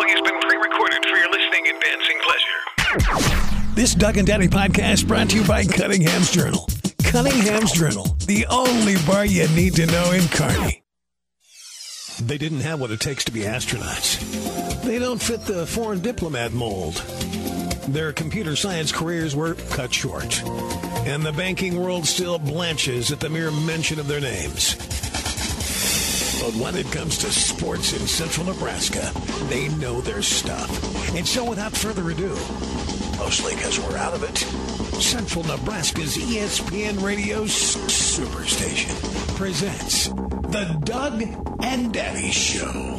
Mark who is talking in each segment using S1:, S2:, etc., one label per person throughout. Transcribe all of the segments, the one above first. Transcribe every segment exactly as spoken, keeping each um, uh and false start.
S1: following has been pre-recorded for your listening and dancing pleasure.
S2: This Doug and Daddy podcast brought to you by Cunningham's Journal. Cunningham's Journal, the only bar you need to know in Kearney. They didn't have what it takes to be astronauts. They don't fit the foreign diplomat mold. Their computer science careers were cut short. And the banking world still blanches at the mere mention of their names. But when it comes to sports in central Nebraska, they know their stuff. And so without further ado, mostly because we're out of it, Central Nebraska's E S P N Radio Superstation presents The Doug and Daddy Show.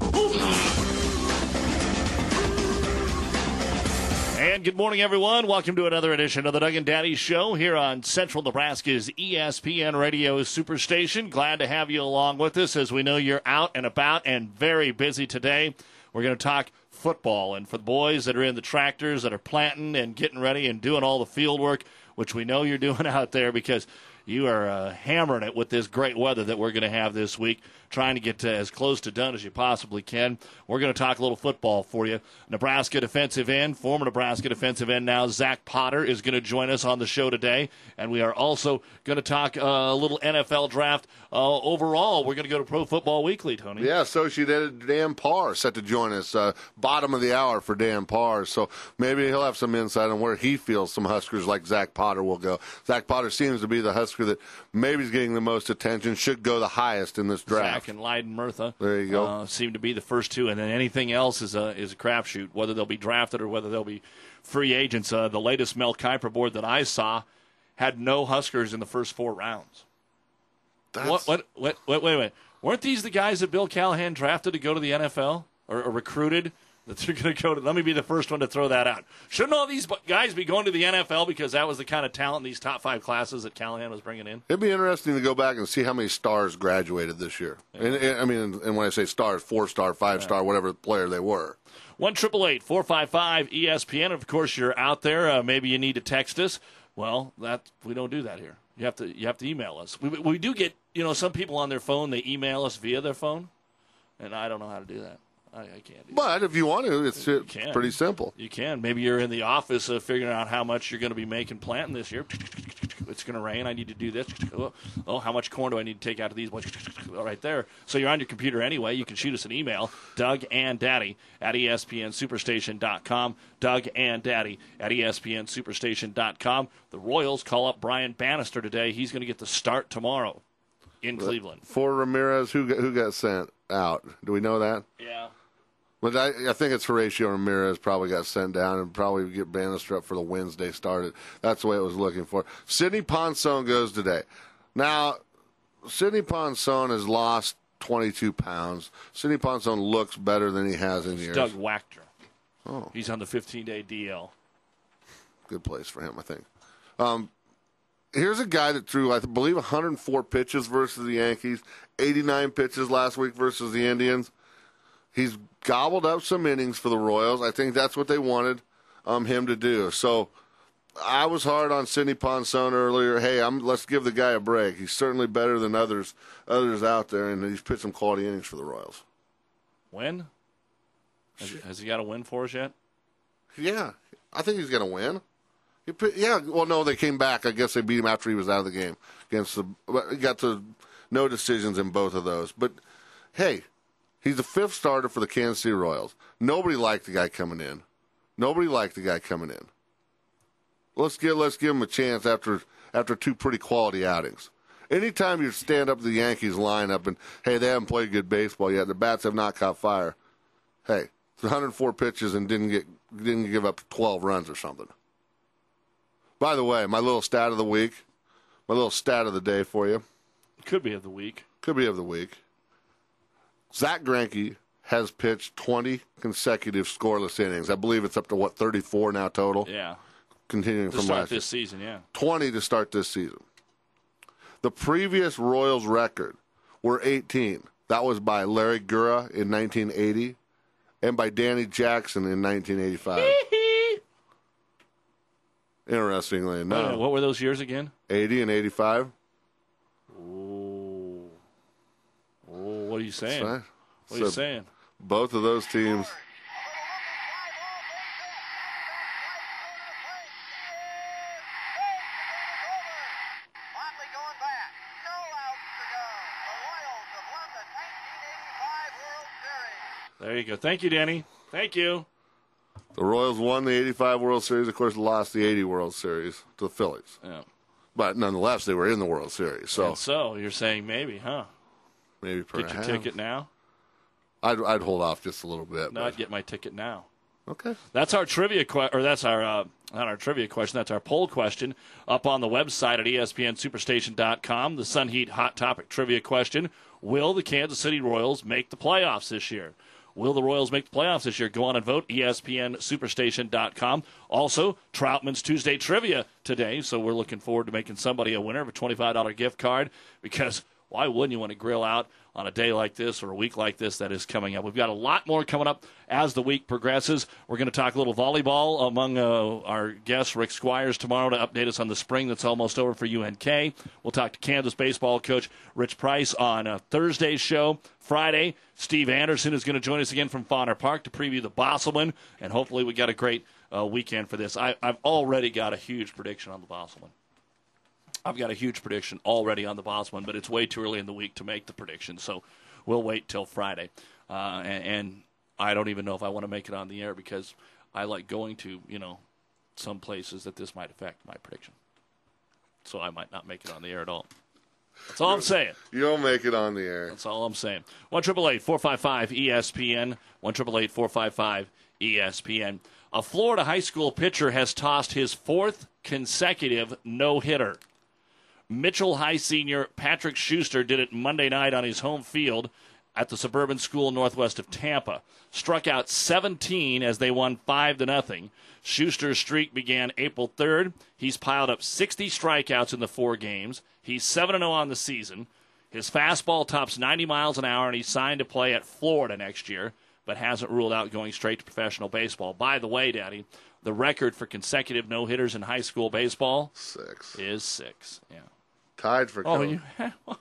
S3: And good morning, everyone. Welcome to another edition of the Doug and Daddy Show here on Central Nebraska's E S P N Radio Superstation. Glad to have you along with us as we know you're out and about and very busy today. We're going to talk football, and for the boys that are in the tractors that are planting and getting ready and doing all the field work, which we know you're doing out there because you are uh, hammering it with this great weather that we're going to have this week, trying to get uh, as close to done as you possibly can. We're going to talk a little football for you. Nebraska defensive end, former Nebraska defensive end now, Zach Potter, is going to join us on the show today. And we are also going to talk uh, a little N F L draft. Uh, overall, we're going to go to Pro Football Weekly, Tony.
S4: Yeah, Associated Dan Parr set to join us. Uh, bottom of the hour for Dan Parr. So maybe he'll have some insight on where he feels some Huskers like Zach Potter will go. Zach Potter seems to be the Husker that maybe is getting the most attention, should go the highest in this draft.
S3: Zach and Leiden Murtha.
S4: There you go.
S3: Uh, seem to be the first two, and then anything else is a is a crapshoot, whether they'll be drafted or whether they'll be free agents. Uh, the latest Mel Kiper board that I saw had no Huskers in the first four rounds.
S4: That's...
S3: What, what, what, wait, wait, wait. Weren't these the guys that Bill Callahan drafted to go to the N F L or, or recruited? That they're going to go to. Let me be the first one to throw that out. Shouldn't all these guys be going to the N F L because that was the kind of talent in these top five classes that Callahan was bringing in?
S4: It'd be interesting to go back and see how many stars graduated this year. Yeah. And, and I mean, and when I say stars, four-star, five-star, yeah. whatever player they were.
S3: one eight eight eight, four five five, E S P N. Of course, you're out there. Uh, maybe you need to text us. Well, that we don't do that here. You have to you have to email us. We we do get, you know, some people on their phone, they email us via their phone, and I don't know how to do that. I, I can't do
S4: But
S3: that.
S4: if you want to, it's, it's pretty simple.
S3: You can. Maybe you're in the office uh, figuring out how much you're going to be making planting this year. It's going to rain. I need to do this. Oh, oh, how much corn do I need to take out of these? Right there. So you're on your computer anyway. You can shoot us an email, Doug and Daddy at E S P N Superstation dot com. Doug and Daddy at E S P N Superstation dot com. The Royals call up Brian Bannister today. He's going to get the start tomorrow in Cleveland.
S4: For Ramirez, who got, who got sent out? Do we know that?
S3: Yeah.
S4: But I, I think it's Horatio Ramirez probably got sent down and probably get Bannister up for the Wednesday started. That's the way it was looking for. Sidney Ponson goes today. Now, Sidney Ponson has lost twenty-two pounds. Sidney Ponson looks better than he has in
S3: it's
S4: years.
S3: Doug Wachter.
S4: Oh.
S3: He's on the fifteen-day D L.
S4: Good place for him, I think. Um, here's a guy that threw, I believe, one hundred four pitches versus the Yankees, eighty-nine pitches last week versus the Indians. He's gobbled up some innings for the Royals. I think that's what they wanted um, him to do. So I was hard on Sidney Ponson earlier. Hey, I'm, let's give the guy a break. He's certainly better than others others out there, and he's pitched some quality innings for the Royals.
S3: Win? Has, has he got a win for us yet?
S4: Yeah, I think he's going to win. He put, yeah, well, no, they came back. I guess they beat him after he was out of the game against the. He got to no decisions in both of those. But hey. He's the fifth starter for the Kansas City Royals. Nobody liked the guy coming in. Nobody liked the guy coming in. Let's give let's give him a chance after after two pretty quality outings. Anytime you stand up to the Yankees lineup and hey, they haven't played good baseball yet, their bats have not caught fire. Hey, it's one hundred four pitches and didn't get didn't give up twelve runs or something. By the way, my little stat of the week, my little stat of the day for you.
S3: Could be of the week.
S4: Could be of the week. Zach Greinke has pitched twenty consecutive scoreless innings. I believe it's up to, what, thirty-four now total?
S3: Yeah.
S4: Continuing
S3: to
S4: from
S3: start
S4: last
S3: this
S4: year.
S3: season, yeah.
S4: twenty to start this season. The previous Royals record were eighteen. That was by Larry Gura in nineteen eighty and by Danny Jackson in nineteen eighty-five. Interestingly enough.
S3: Oh, what were those years again?
S4: eighty and eighty-five.
S3: Oh. Oh, what are you saying?
S4: Right.
S3: What are
S4: so
S3: you saying?
S4: Both of those teams
S3: There you go. Thank you, Danny. Thank you.
S4: The Royals won the eighty-five World Series. Of course, lost the eighty World Series to the Phillies.
S3: Yeah.
S4: But nonetheless, they were in the World Series. So,
S3: and so you're saying maybe, huh?
S4: Maybe perhaps.
S3: Get your ticket now?
S4: I'd, I'd hold off just a little bit.
S3: No,
S4: but.
S3: I'd get my ticket now.
S4: Okay.
S3: That's our trivia question, or that's our uh, not our trivia question. That's our poll question up on the website at E S P N Superstation dot com. The Sun Heat Hot Topic trivia question: will the Kansas City Royals make the playoffs this year? Will the Royals make the playoffs this year? Go on and vote, E S P N Superstation dot com. Also, Troutman's Tuesday Trivia today, so we're looking forward to making somebody a winner of a twenty-five dollars gift card, because why wouldn't you want to grill out on a day like this or a week like this that is coming up? We've got a lot more coming up as the week progresses. We're going to talk a little volleyball among uh, our guest, Rick Squires, tomorrow to update us on the spring that's almost over for U N K. We'll talk to Kansas baseball coach Rich Price on uh, Thursday's show. Friday, Steve Anderson is going to join us again from Fauner Park to preview the Bosselman, and hopefully we got a great uh, weekend for this. I, I've already got a huge prediction on the Bosselman. I've got a huge prediction already on the Bosselman, but it's way too early in the week to make the prediction, so we'll wait till Friday. Uh, and, and I don't even know if I want to make it on the air, because I like going to, you know, some places that this might affect my prediction. So I might not make it on the air at all. That's all I'm saying.
S4: You'll make it on the air.
S3: That's all I'm saying. one eight eight eight, four five five, E S P N, one eight eight eight, four five five, E S P N. A Florida high school pitcher has tossed his fourth consecutive no-hitter. Mitchell High senior Patrick Schuster did it Monday night on his home field at the Suburban School northwest of Tampa. Struck out seventeen as they won five to nothing. Schuster's streak began April third. He's piled up sixty strikeouts in the four games. He's seven and oh on the season. His fastball tops ninety miles an hour, and he's signed to play at Florida next year, but hasn't ruled out going straight to professional baseball. By the way, Daddy, the record for consecutive no-hitters in high school baseball
S4: Six.
S3: is six. Yeah.
S4: Tied for
S3: Oh,
S4: Coach.
S3: you
S4: Six.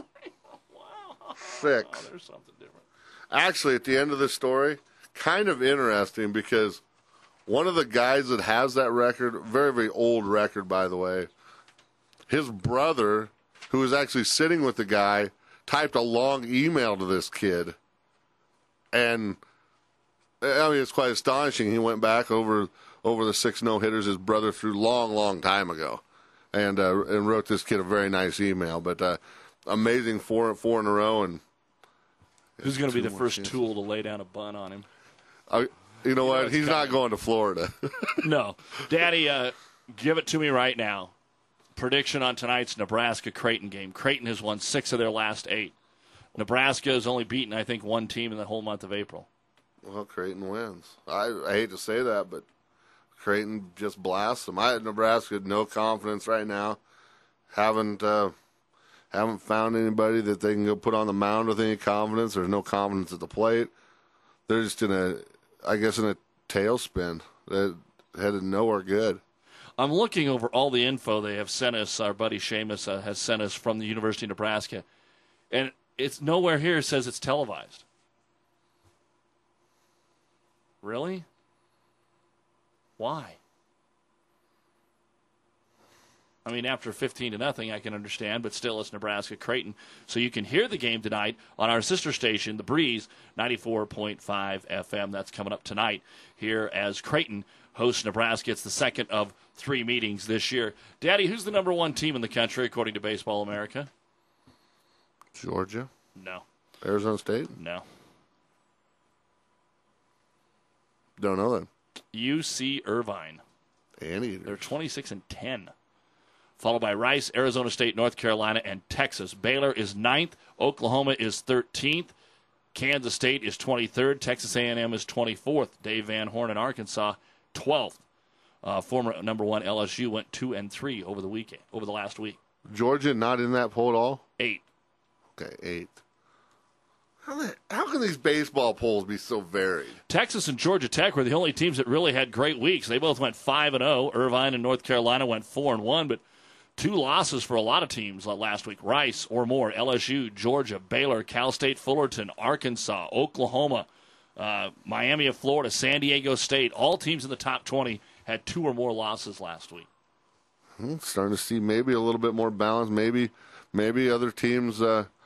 S3: Oh, there's something different.
S4: Actually, at the end of the story, kind of interesting, because one of the guys that has that record, very, very old record, by the way, his brother, who was actually sitting with the guy, typed a long email to this kid. And, I mean, it's quite astonishing. He went back over over the six no-hitters his brother threw long, long time ago. And uh, and wrote this kid a very nice email. But uh, amazing four four in a row. And
S3: who's going to be the first
S4: chances.
S3: tool to lay down a bun on him?
S4: Uh, you know
S3: You
S4: what?
S3: know it's
S4: He's
S3: coming.
S4: not going to Florida.
S3: No. Daddy, uh, give it to me right now. Prediction on tonight's Nebraska-Creighton game. Creighton has won six of their last eight. Nebraska has only beaten, I think, one team in the whole month of April.
S4: Well, Creighton wins. I, I hate to say that, but Creighton just blasts them. I had Nebraska no confidence right now. Haven't uh, haven't found anybody that they can go put on the mound with any confidence. There's no confidence at the plate. They're just in a, I guess, in a tailspin that headed nowhere good.
S3: I'm looking over all the info they have sent us. Our buddy Seamus uh, has sent us from the University of Nebraska, and it's nowhere here says it's televised. Really? Why? I mean, after fifteen to nothing, I can understand, but still, it's Nebraska-Creighton. So you can hear the game tonight on our sister station, The Breeze, ninety-four point five F M. That's coming up tonight here as Creighton hosts Nebraska. It's the second of three meetings this year. Daddy, who's the number one team in the country, according to Baseball America?
S4: Georgia?
S3: No.
S4: Arizona State?
S3: No.
S4: Don't know that.
S3: U C Irvine.
S4: Anteaters.
S3: They're twenty-six and ten. Followed by Rice, Arizona State, North Carolina, and Texas. Baylor is ninth. Oklahoma is thirteenth. Kansas State is twenty-third. Texas A and M is twenty-fourth. Dave Van Horn in Arkansas, twelfth. Uh, former number one L S U went two and three over the weekend, over the last week.
S4: Georgia not in that poll at all?
S3: Eight.
S4: Okay, eighth. How, the, how can these baseball polls be so varied?
S3: Texas and Georgia Tech were the only teams that really had great weeks. They both went five and oh. Irvine and North Carolina went four and one, but two losses for a lot of teams last week. Rice or more, L S U, Georgia, Baylor, Cal State Fullerton, Arkansas, Oklahoma, uh, Miami of Florida, San Diego State. All teams in the top twenty had two or more losses last week.
S4: Hmm, starting to see maybe a little bit more balance. Maybe maybe other teams uh,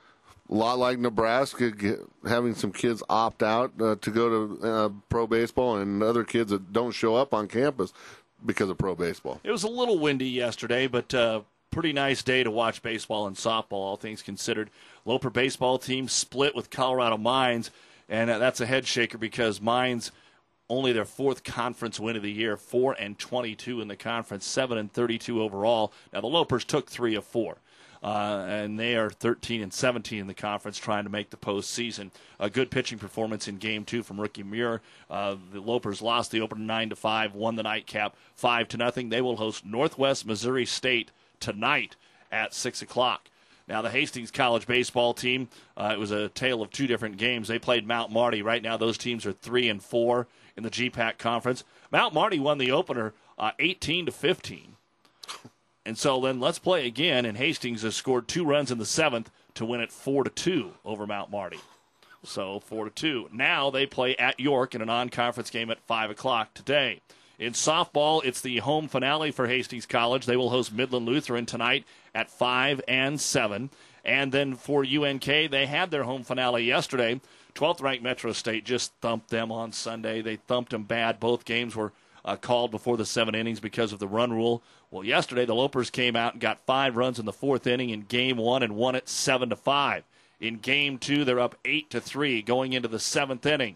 S4: A lot like Nebraska, get, having some kids opt out uh, to go to uh, pro baseball, and other kids that don't show up on campus because of pro baseball.
S3: It was a little windy yesterday, but uh, pretty nice day to watch baseball and softball, all things considered. Loper baseball team split with Colorado Mines, and uh, that's a head shaker because Mines only their fourth conference win of the year, four and twenty-two in the conference, seven and thirty-two overall. Now the Lopers took three of four. Uh, and they are thirteen and seventeen in the conference, trying to make the postseason. A good pitching performance in Game Two from Ricky Muir. Uh, the Lopers lost the opener nine to five, won the nightcap five to nothing. They will host Northwest Missouri State tonight at six o'clock. Now the Hastings College baseball team, uh, it was a tale of two different games. They played Mount Marty. Right now, those teams are three and four in the G PAC conference. Mount Marty won the opener uh, eighteen to fifteen. And so then let's play again, and Hastings has scored two runs in the seventh to win it four to two over Mount Marty. So four to two. Now they play at York in a non-conference game at five o'clock today. In softball, it's the home finale for Hastings College. They will host Midland Lutheran tonight at five and seven. And then for U N K, they had their home finale yesterday. twelfth-ranked Metro State just thumped them on Sunday. They thumped them bad. Both games were uh, called before the seven innings because of the run rule. Well, yesterday the Lopers came out and got five runs in the fourth inning in game one and won it seven to five. In game two, they're up eight to three going into the seventh inning.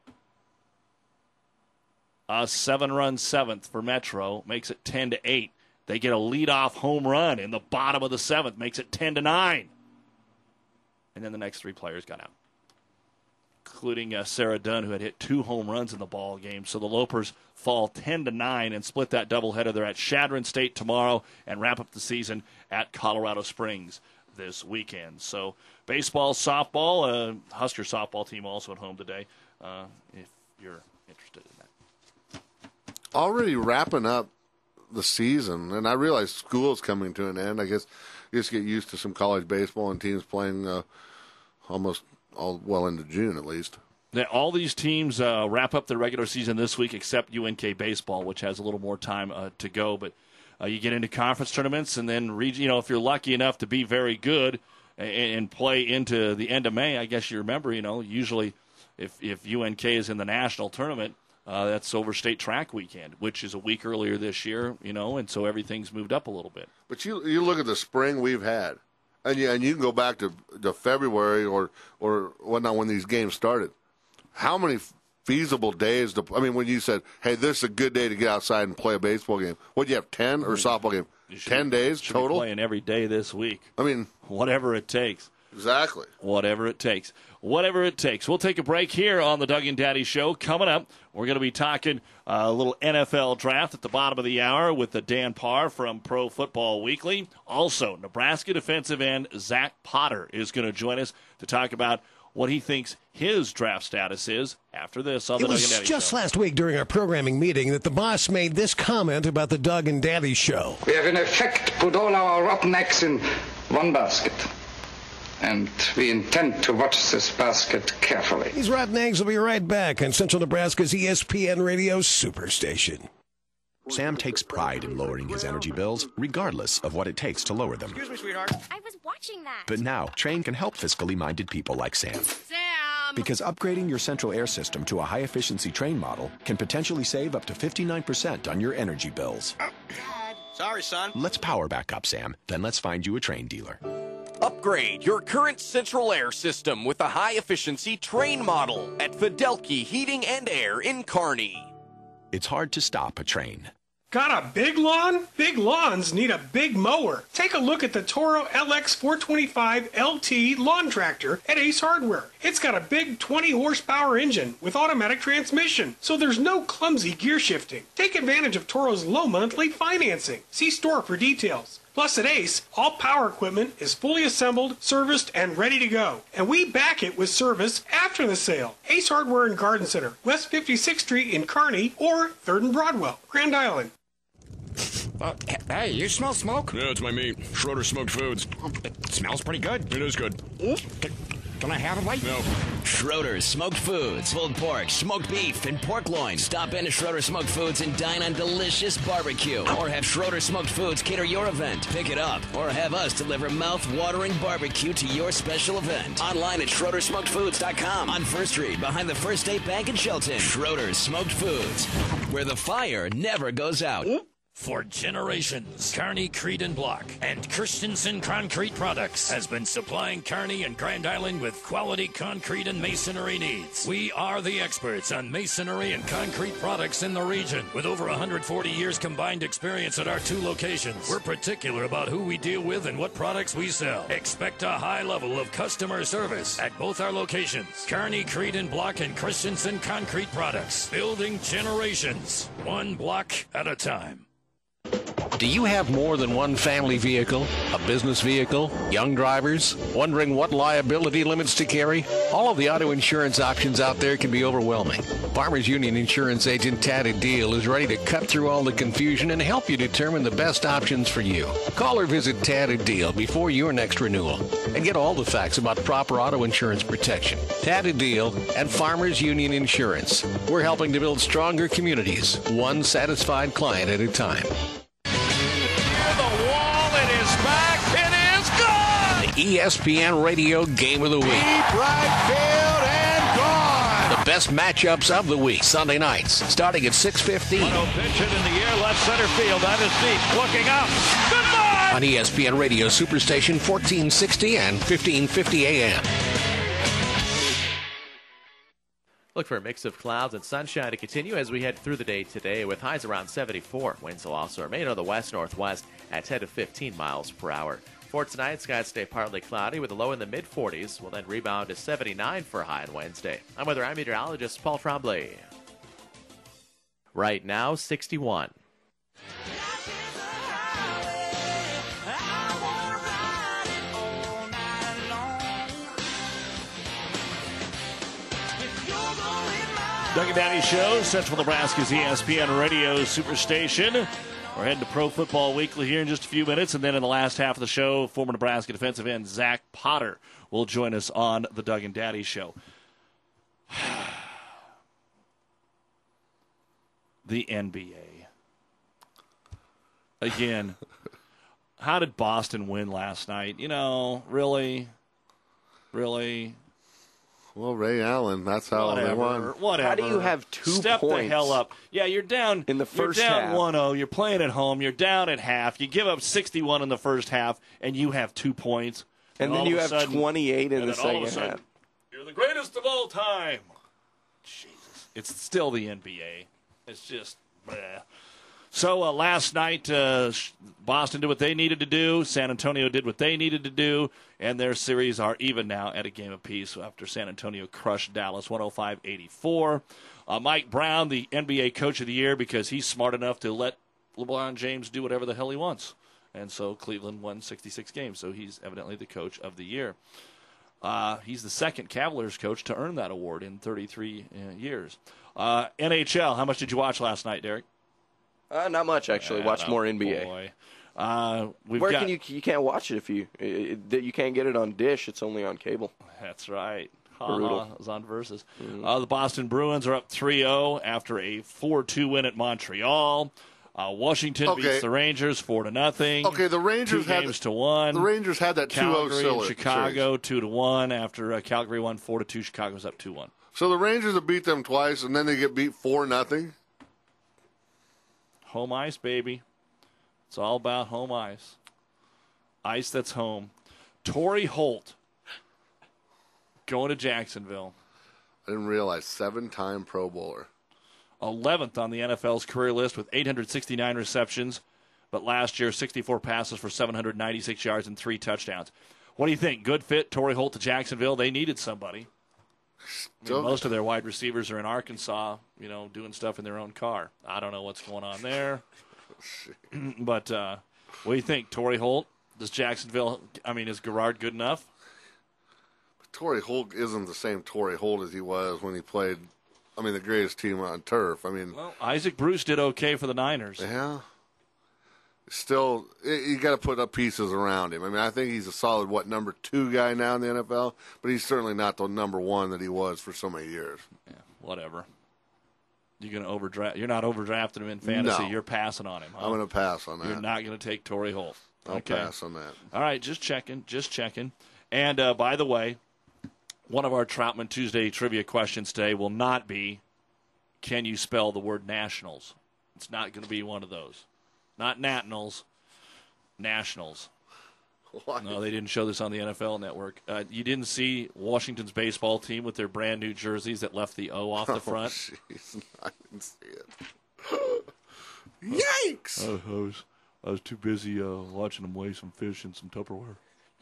S3: A seven-run seventh for Metro makes it ten to eight. They get a leadoff home run in the bottom of the seventh, makes it ten to nine. And then the next three players got out, including uh, Sarah Dunn, who had hit two home runs in the ball game. So the Lopers fall ten to nine and split that doubleheader. They're at Chadron State tomorrow and wrap up the season at Colorado Springs this weekend. So baseball, softball, uh, Husker softball team also at home today, uh, if you're interested in that.
S4: Already wrapping up the season, and I realize school is coming to an end. I guess you just get used to some college baseball and teams playing uh, almost all well into June at least.
S3: Now, all these teams uh, wrap up their regular season this week except U N K baseball, which has a little more time uh, to go. But uh, you get into conference tournaments, and then re- you know if you're lucky enough to be very good and, and play into the end of May, I guess you remember, you know, usually if if U N K is in the national tournament, uh, that's over state track weekend, which is a week earlier this year, you know, and so everything's moved up a little bit.
S4: But you you look at the spring we've had. And you, and you can go back to, to February or or whatnot when these games started. How many feasible days? To, I mean, when you said, "Hey, this is a good day to get outside and play a baseball game," what do you have? Ten or softball game? Ten days
S3: should
S4: total.
S3: Be playing every day this week.
S4: I mean,
S3: whatever it takes.
S4: Exactly.
S3: Whatever it takes. Whatever it takes. We'll take a break here on the Doug and Daddy Show. Coming up, we're going to be talking uh, a little N F L draft at the bottom of the hour with the Dan Parr from Pro Football Weekly. Also, Nebraska defensive end Zach Potter is going to join us to talk about what he thinks his draft status is after this on the
S2: it
S3: Doug
S2: was
S3: and Daddy
S2: just
S3: Show.
S2: last week during our programming meeting that the boss made this comment about the Doug and Daddy Show.
S5: We have in effect put all our rotten eggs in one basket. And we intend to watch this basket carefully.
S2: These rotten eggs will be right back on Central Nebraska's E S P N Radio Superstation.
S6: Sam takes pride in lowering his energy bills, regardless of what it takes to lower them.
S7: Excuse me, sweetheart. I was watching that.
S6: But now, Trane can help fiscally minded people like Sam.
S7: Sam!
S6: Because upgrading your central air system to a high-efficiency Trane model can potentially save up to fifty-nine percent on your energy bills.
S7: Oh, Dad. Sorry, son.
S6: Let's power back up, Sam. Then let's find you a Trane dealer.
S8: Upgrade your current central air system with a high-efficiency Trane model at Fidelki Heating and Air in Kearney.
S6: It's hard to stop a Trane.
S9: Got a big lawn? Big lawns need a big mower. Take a look at the Toro L X four twenty-five L T lawn tractor at Ace Hardware. It's got a big twenty horsepower engine with automatic transmission, so there's no clumsy gear shifting. Take advantage of Toro's low monthly financing. See store for details. Plus at Ace, all power equipment is fully assembled, serviced, and ready to go. And we back it with service after the sale. Ace Hardware and Garden Center, West fifty-sixth Street in Kearney, or third and Broadwell, Grand Island.
S10: Uh, hey, you smell smoke?
S11: Yeah, it's my meat. Schroeder Smoked Foods.
S10: It smells pretty good.
S11: It is good.
S10: Can, Can I have it, like?
S11: No.
S12: Schroeder's Smoked Foods. Pulled pork, smoked beef, and pork loin. Stop into Schroeder's Smoked Foods and dine on delicious barbecue. Or have Schroeder's Smoked Foods cater your event. Pick it up. Or have us deliver mouth-watering barbecue to your special event. Online at Schroeder Smoked Foods dot com. On First Street, behind the First State Bank in Shelton. Schroeder's Smoked Foods, where the fire never goes out.
S13: For generations, Kearney Creed and Block and Christensen Concrete Products has been supplying Kearney and Grand Island with quality concrete and masonry needs. We are the experts on masonry and concrete products in the region. With over one hundred forty years combined experience at our two locations, we're particular about who we deal with and what products we sell. Expect a high level of customer service at both our locations. Kearney Creed and Block and Christensen Concrete Products. Building generations, one block at a time.
S14: Do you have more than one family vehicle, a business vehicle, young drivers, wondering what liability limits to carry? All of the auto insurance options out there can be overwhelming. Farmers Union Insurance Agent Tad Deal is ready to cut through all the confusion and help you determine the best options for you. Call or visit Tad Deal before your next renewal and get all the facts about proper auto insurance protection. Tad Deal and Farmers Union Insurance. We're helping to build stronger communities, one satisfied client at a time. E S P N Radio Game of the Week.
S11: Deep right field and gone.
S14: The best matchups of the week, Sunday nights, starting at six fifteen.
S3: one oh pitch it in the air, left center field. That is deep. Looking up. Goodbye.
S14: On E S P N Radio Superstation fourteen sixty and fifteen fifty A M.
S15: Look for a mix of clouds and sunshine to continue as we head through the day today with highs around seventy-four. Winds will also remain on the west-northwest at ten to fifteen miles per hour. For tonight, skies stay partly cloudy with a low in the mid-forties. Will then rebound to seventy-nine for a high on Wednesday. I'm weather I'm meteorologist Paul Tremblay. Right now, sixty-one.
S3: Doug and Danny Show, Central Nebraska's E S P N Radio Superstation. We're heading to Pro Football Weekly here in just a few minutes, and then in the last half of the show, former Nebraska defensive end Zach Potter will join us on the Doug and Daddy Show. The N B A. Again, how did Boston win last night? You know, really? Really?
S4: Well, Ray Allen, that's how
S3: whatever,
S4: they won.
S3: Whatever.
S16: How do you have two
S3: Step
S16: points?
S3: the hell up. Yeah, you're down
S16: in the first
S3: You're down
S16: half.
S3: one oh. You're playing at home. You're down at half. You give up sixty-one in the first half, and you have two points.
S16: And, and then you have
S3: sudden,
S16: twenty-eight in the second
S3: sudden,
S16: half.
S3: You're the greatest of all time. Jesus. It's still the N B A. It's just, bleh. So uh, last night, uh, Boston did what they needed to do. San Antonio did what they needed to do. And their series are even now at a game apiece after San Antonio crushed Dallas one oh five eighty-four. Uh, Mike Brown, the N B A Coach of the Year, because he's smart enough to let LeBron James do whatever the hell he wants. And so Cleveland won sixty-six games, so he's evidently the Coach of the Year. Uh, he's the second Cavaliers coach to earn that award in thirty-three uh, years. Uh, N H L, how much did you watch last night, Derek?
S16: Uh, not much, actually.
S3: Yeah,
S16: watch
S3: no,
S16: more N B A.
S3: Boy. Uh, we've
S16: Where
S3: got,
S16: can you you can't watch it if you it, it, you can't get it on Dish? It's only on cable.
S3: That's right.
S16: Brutal.
S3: Ha-ha, it was on Versus.
S16: Mm-hmm.
S3: Uh, the Boston Bruins are up three oh after a four two win at Montreal. Uh, Washington
S4: Okay.
S3: beats the Rangers four to nothing.
S4: Okay, the Rangers
S3: two
S4: had
S3: games to one.
S4: The Rangers had that two oh
S3: Calgary
S4: series.
S3: and Chicago two to one after uh, Calgary won four to two. Chicago's up two one.
S4: So the Rangers have beat them twice, and then they get beat four nothing.
S3: Home ice, baby. It's all about home ice. Ice that's home. Torrey Holt going to Jacksonville.
S4: I didn't realize seven-time Pro Bowler.
S3: eleventh on the N F L's career list with eight hundred sixty-nine receptions, but last year sixty-four passes for seven hundred ninety-six yards and three touchdowns. What do you think? Good fit, Torrey Holt to Jacksonville. They needed somebody. I mean, most of their wide receivers are in Arkansas, you know, doing stuff in their own car. I don't know what's going on there. But uh, what do you think, Torrey Holt? Does Jacksonville, I mean, is Garrard good enough?
S4: But Torrey Holt isn't the same Torrey Holt as he was when he played, I mean, the greatest team on turf. I mean,
S3: Well, Isaac Bruce did okay for the Niners.
S4: yeah. still, you got to put up pieces around him. I mean, I think he's a solid, what, number two guy now in the N F L, but he's certainly not the number one that he was for so many years.
S3: Yeah, whatever. You're going to overdraft. You're not overdrafting him in fantasy.
S4: No.
S3: You're passing on him. Huh?
S4: I'm going to pass on that.
S3: You're not going to take Torrey Holt.
S4: I'll
S3: okay.
S4: pass on that.
S3: All right, just checking, just checking. And uh, by the way, one of our Troutman Tuesday trivia questions today will not be, can you spell the word nationals? It's not going to be one of those. Not nationals, nationals.
S4: What?
S3: No, they didn't show this on the N F L Network. Uh, you didn't see Washington's baseball team with their brand new jerseys that left the O off the front?
S4: Oh, jeez. I didn't see it. Yikes!
S3: I, I, was, I was too busy uh, watching them weigh some fish in some Tupperware.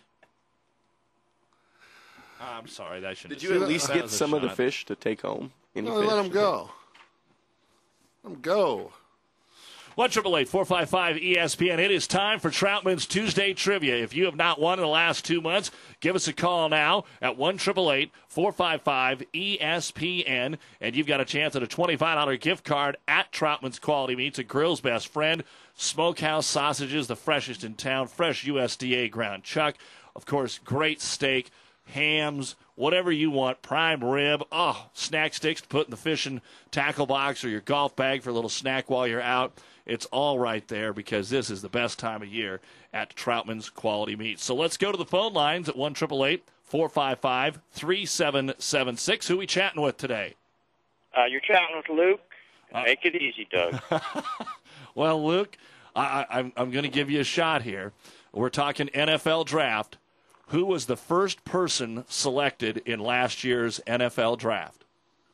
S3: I'm sorry, that shouldn't.
S16: Did you at least get some of the fish to take home? Any
S4: no,
S16: fish?
S4: let them go. Let them go.
S3: one eight eight eight, four five five, E S P N. It is time for Troutman's Tuesday Trivia. If you have not won in the last two months, give us a call now at one eight eight eight, four five five, E S P N. And you've got a chance at a twenty-five dollars gift card at Troutman's Quality Meats, a grill's best friend. Smokehouse sausages, the freshest in town, fresh U S D A ground chuck. Of course, great steak, hams, whatever you want, prime rib, oh, snack sticks to put in the fishing tackle box or your golf bag for a little snack while you're out. It's all right there because this is the best time of year at Troutman's Quality Meats. So let's go to the phone lines at one eight eight eight, four five five, three seven seven six. Who are we chatting with today?
S17: Uh, you're chatting with Luke. Make it easy, Doug.
S3: Well, Luke, I, I, I'm, I'm going to give you a shot here. We're talking N F L draft. Who was the first person selected in last year's N F L draft?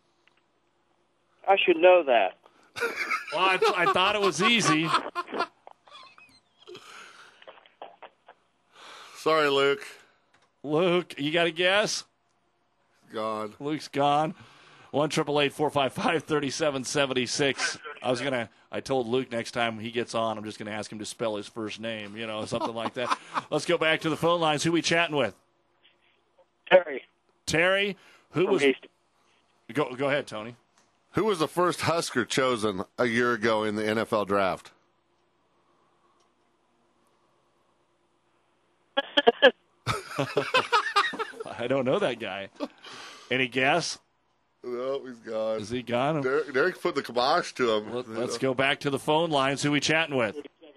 S17: I should know that.
S3: Well, I, I thought it was easy.
S4: Sorry, Luke.
S3: Luke, you got a guess?
S4: Gone.
S3: Luke's gone. one eight eight eight, four five five, three seven seven six. I was going to, I told Luke next time he gets on, I'm just going to ask him to spell his first name, you know, something like that. Let's go back to the phone lines. Who we chatting with?
S17: Terry.
S3: Terry, who
S17: From
S3: was.
S17: Hastings.
S3: Go, go ahead, Tony.
S4: Who was the first Husker chosen a year ago in the N F L draft?
S3: I don't know that guy. Any guess?
S4: No, he's gone.
S3: Is he gone?
S4: Derek, Derek put the kibosh to him.
S3: Let, let's go back to the phone lines. Who we chatting with?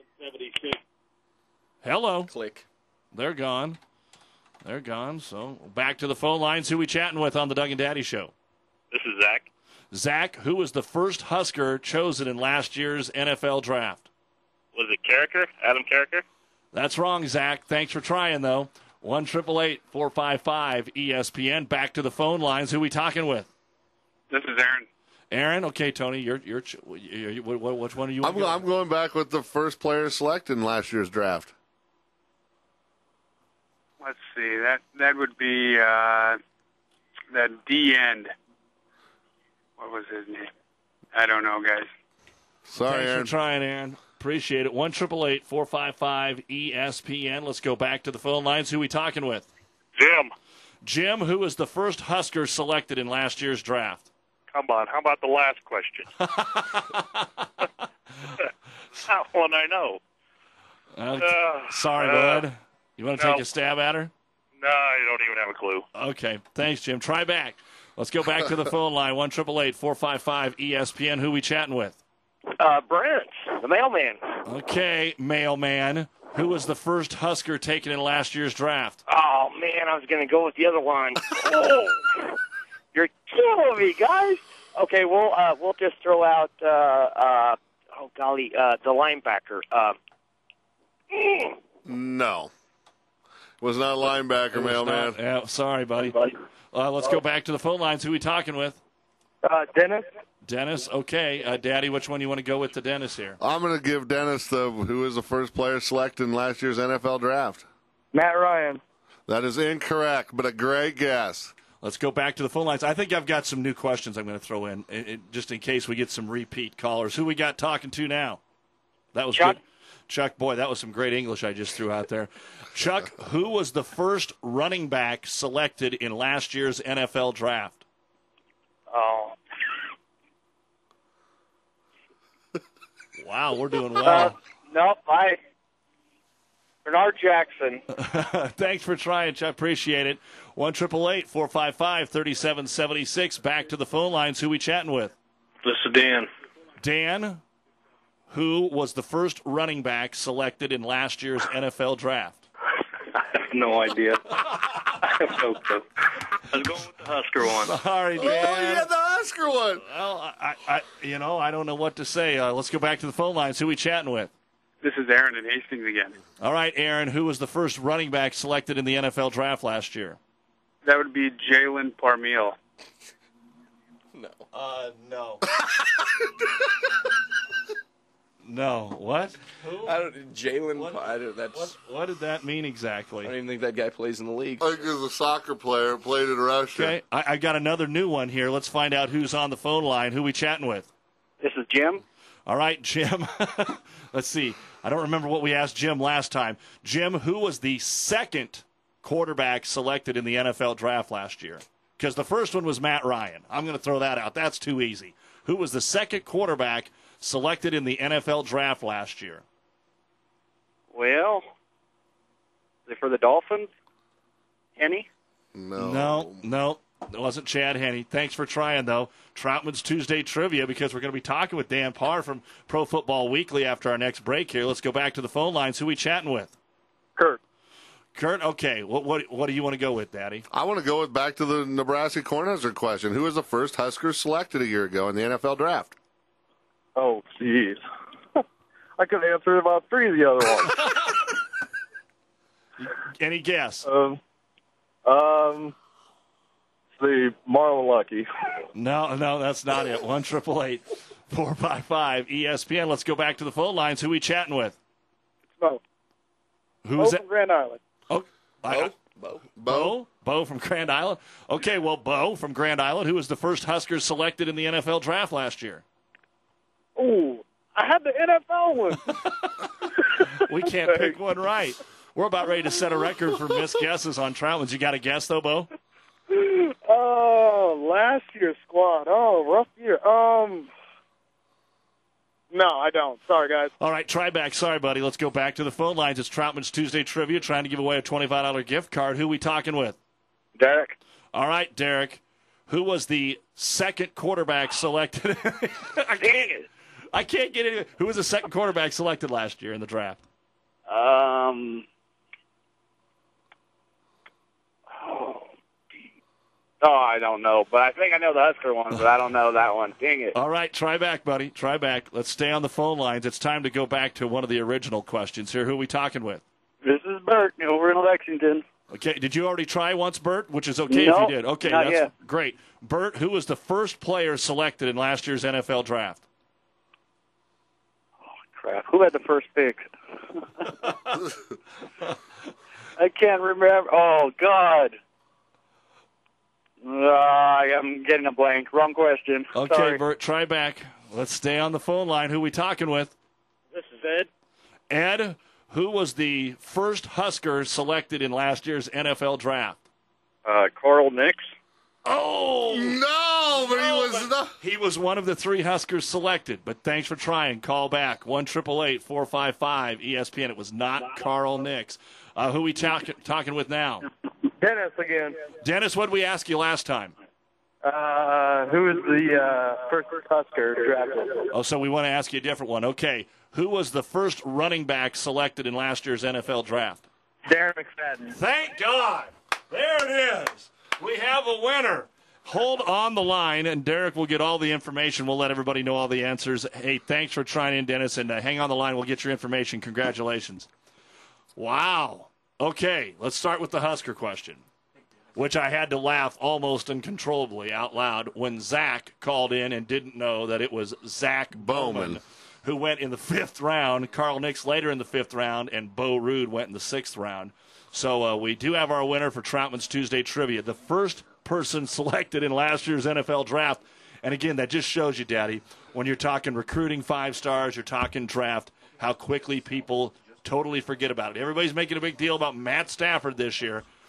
S3: Hello.
S16: Click.
S3: They're gone. They're gone. So back to the phone lines. Who we chatting with on the Doug and Daddy Show?
S18: This is Zach.
S3: Zach, who was the first Husker chosen in last year's N F L draft?
S18: Was it Carricker? Adam Carricker?
S3: That's wrong, Zach. Thanks for trying, though. one eight eight eight, four five five, E S P N. Back to the phone lines. Who we talking with?
S18: This is Aaron.
S3: Aaron? Okay, Tony, you're, you're, you're, you're which one are you?
S4: I'm,
S3: going?
S4: I'm going back with the first player selected in last year's draft.
S19: Let's see. That that would be uh, that D end. What was his name? I don't know, guys.
S4: Sorry,
S3: Thanks
S4: Aaron.
S3: for trying, Aaron. Appreciate it. one eight eight eight, four five five, E S P N. Let's go back to the phone lines. Who we talking with?
S18: Jim.
S3: Jim, who was the first Husker selected in last year's draft?
S18: Come on. How about the last question? That one I know.
S3: Uh,
S18: Uh,
S3: sorry,
S18: uh,
S3: bud. You want to
S18: no.
S3: take a stab at her?
S18: No, I don't even have a clue.
S3: Okay. Thanks, Jim. Try back. Let's go back to the phone line. one eight eight eight, four five five, E S P N. Who we chatting with?
S17: Uh, Brent, the mailman.
S3: Okay, mailman. Who was the first Husker taken in last year's draft?
S17: Oh, man, I was going to go with the other one. Oh, you're killing me, guys. Okay, we'll, uh, we'll just throw out, uh, uh, oh, golly, uh, the linebacker. Uh, mm.
S4: No. Was not a linebacker,
S3: It was
S4: mailman.
S3: not- yeah, sorry, buddy. Uh, let's go back to the phone lines. Who we talking with?
S17: Uh, Dennis.
S3: Dennis. Okay, uh, Daddy, which one do you want to go with to Dennis here?
S4: I'm going to give Dennis the who was the first player selected in last year's N F L draft.
S17: Matt Ryan.
S4: That is incorrect, but a great guess.
S3: Let's go back to the phone lines. I think I've got some new questions I'm going to throw in, it, it, just in case we get some repeat callers. Who we got talking to now? That was
S17: Chuck.
S3: good. Chuck, boy, that was some great English I just threw out there. Chuck, who was the first running back selected in last year's N F L draft?
S17: Oh.
S3: Wow, we're doing well.
S17: Uh, Nope, I. Bernard Jackson.
S3: Thanks for trying, I appreciate it. one triple eight four five five three seven seven six. Back to the phone lines. Who we chatting with?
S18: This is Dan.
S3: Dan, who was the first running back selected in last year's N F L draft?
S18: I have no idea. I have no clue. I was going with the Husker one.
S3: Sorry, Dan.
S4: Oh, yeah, the Husker one.
S3: Well, I, I, you know, I don't know what to say. Uh, let's go back to the phone lines. Who we chatting with?
S19: This is Aaron in Hastings again.
S3: All right, Aaron, who was the first running back selected in the N F L draft last year?
S19: That would be Jalen Parmeal.
S3: No. Uh, no. No. What? Who?
S16: I don't. Jalen. I don't. That's.
S3: What, what did that mean exactly?
S16: I don't even think that guy plays in the league.
S4: I think he was a soccer player, played in Russia.
S3: Okay, I, I got another new one here. Let's find out who's on the phone line. Who we chatting with?
S17: This is Jim.
S3: All right, Jim. Let's see. I don't remember what we asked Jim last time. Jim, who was the second quarterback selected in the N F L draft last year? Because the first one was Matt Ryan. I'm going to throw that out. That's too easy. Who was the second quarterback selected in the N F L draft last year?
S17: Well, is it for the Dolphins? Henny?
S4: No.
S3: No, no. It wasn't Chad Henne. Thanks for trying, though. Troutman's Tuesday Trivia, because we're going to be talking with Dan Parr from Pro Football Weekly after our next break here. Let's go back to the phone lines. Who we chatting with?
S17: Kurt.
S3: Kurt, okay. What what, what do you want to go with, Daddy?
S4: I want to go with back to the Nebraska Cornhusker question. Who was the first Husker selected a year ago in the N F L draft?
S20: Oh, jeez. I could answer about three of the other ones.
S3: Any guess?
S20: Um, um, the Marlon Lucky.
S3: No, no, that's not it. One triple eight four five five E S P N. Let's go back to the phone lines. Who we chatting with?
S20: Bo.
S3: Who's
S20: Bo
S3: that?
S20: from Grand Island.
S3: Oh, I,
S16: Bo.
S3: Bo. Bo from Grand Island. Okay, well, Bo from Grand Island. Who was the first Huskers selected in the N F L draft last year?
S20: Ooh, I had the N F L one.
S3: We can't pick one right. We're about ready to set a record for missed guesses on Troutman's. You got a guess, though, Bo?
S20: Oh, last year's squad. Oh, rough year. Um, no, I don't. Sorry, guys.
S3: All right, try back. Sorry, buddy. Let's go back to the phone lines. It's Troutman's Tuesday Trivia, trying to give away a twenty-five dollars gift card. Who we talking with?
S20: Derek.
S3: All right, Derek. Who was the second quarterback selected? I can't, I can't get it. Who was the second quarterback selected last year in the draft?
S17: Um. Oh, I don't know, but I think I know the Husker one, but I don't know that one. Dang it.
S3: All right, try back, buddy. Try back. Let's stay on the phone lines. It's time to go back to one of the original questions here. Who are we talking with?
S20: This is Bert over in Lexington.
S3: Okay, did you already try once, Bert? Which is okay
S20: No,
S3: if you did. Okay,
S20: not
S3: that's
S20: yet.
S3: great. Bert, who was the first player selected in last year's N F L draft?
S20: Crap. Who had the first pick? I can't remember. Oh, God. Uh, I'm getting a blank. Wrong question.
S3: Okay,
S20: Sorry.
S3: Bert, try back. Let's stay on the phone line. Who we talking with?
S20: This is Ed.
S3: Ed, who was the first Husker selected in last year's N F L draft?
S20: Uh, Carl Nix.
S3: Oh!
S4: No, but he was not.
S3: He was one of the three Huskers selected, but thanks for trying. Call back. one triple eight four five five E S P N. It was not Carl Nix. Uh, who we talk, talking with now?
S20: Dennis again.
S3: Dennis, what did we ask you last time?
S20: Uh, who is the uh, first Husker drafted?
S3: Oh, so we want to ask you a different one. Okay. Who was the first running back selected in last year's N F L draft?
S20: Darren McFadden.
S3: Thank God. There it is. We have a winner. Hold on the line, and Derek will get all the information. We'll let everybody know all the answers. Hey, thanks for trying in, Dennis, and uh, hang on the line. We'll get your information. Congratulations. Wow. Okay, let's start with the Husker question, which I had to laugh almost uncontrollably out loud when Zach called in and didn't know that it was Zach Bowman,
S4: Bowman.
S3: who went in the fifth round, Carl Nix later in the fifth round, and Bo Ruud went in the sixth round. So uh, we do have our winner for Troutman's Tuesday Trivia, the first person selected in last year's N F L draft. And again, that just shows you, Daddy, when you're talking recruiting five stars, you're talking draft, how quickly people totally forget about it. Everybody's making a big deal about Matt Stafford this year.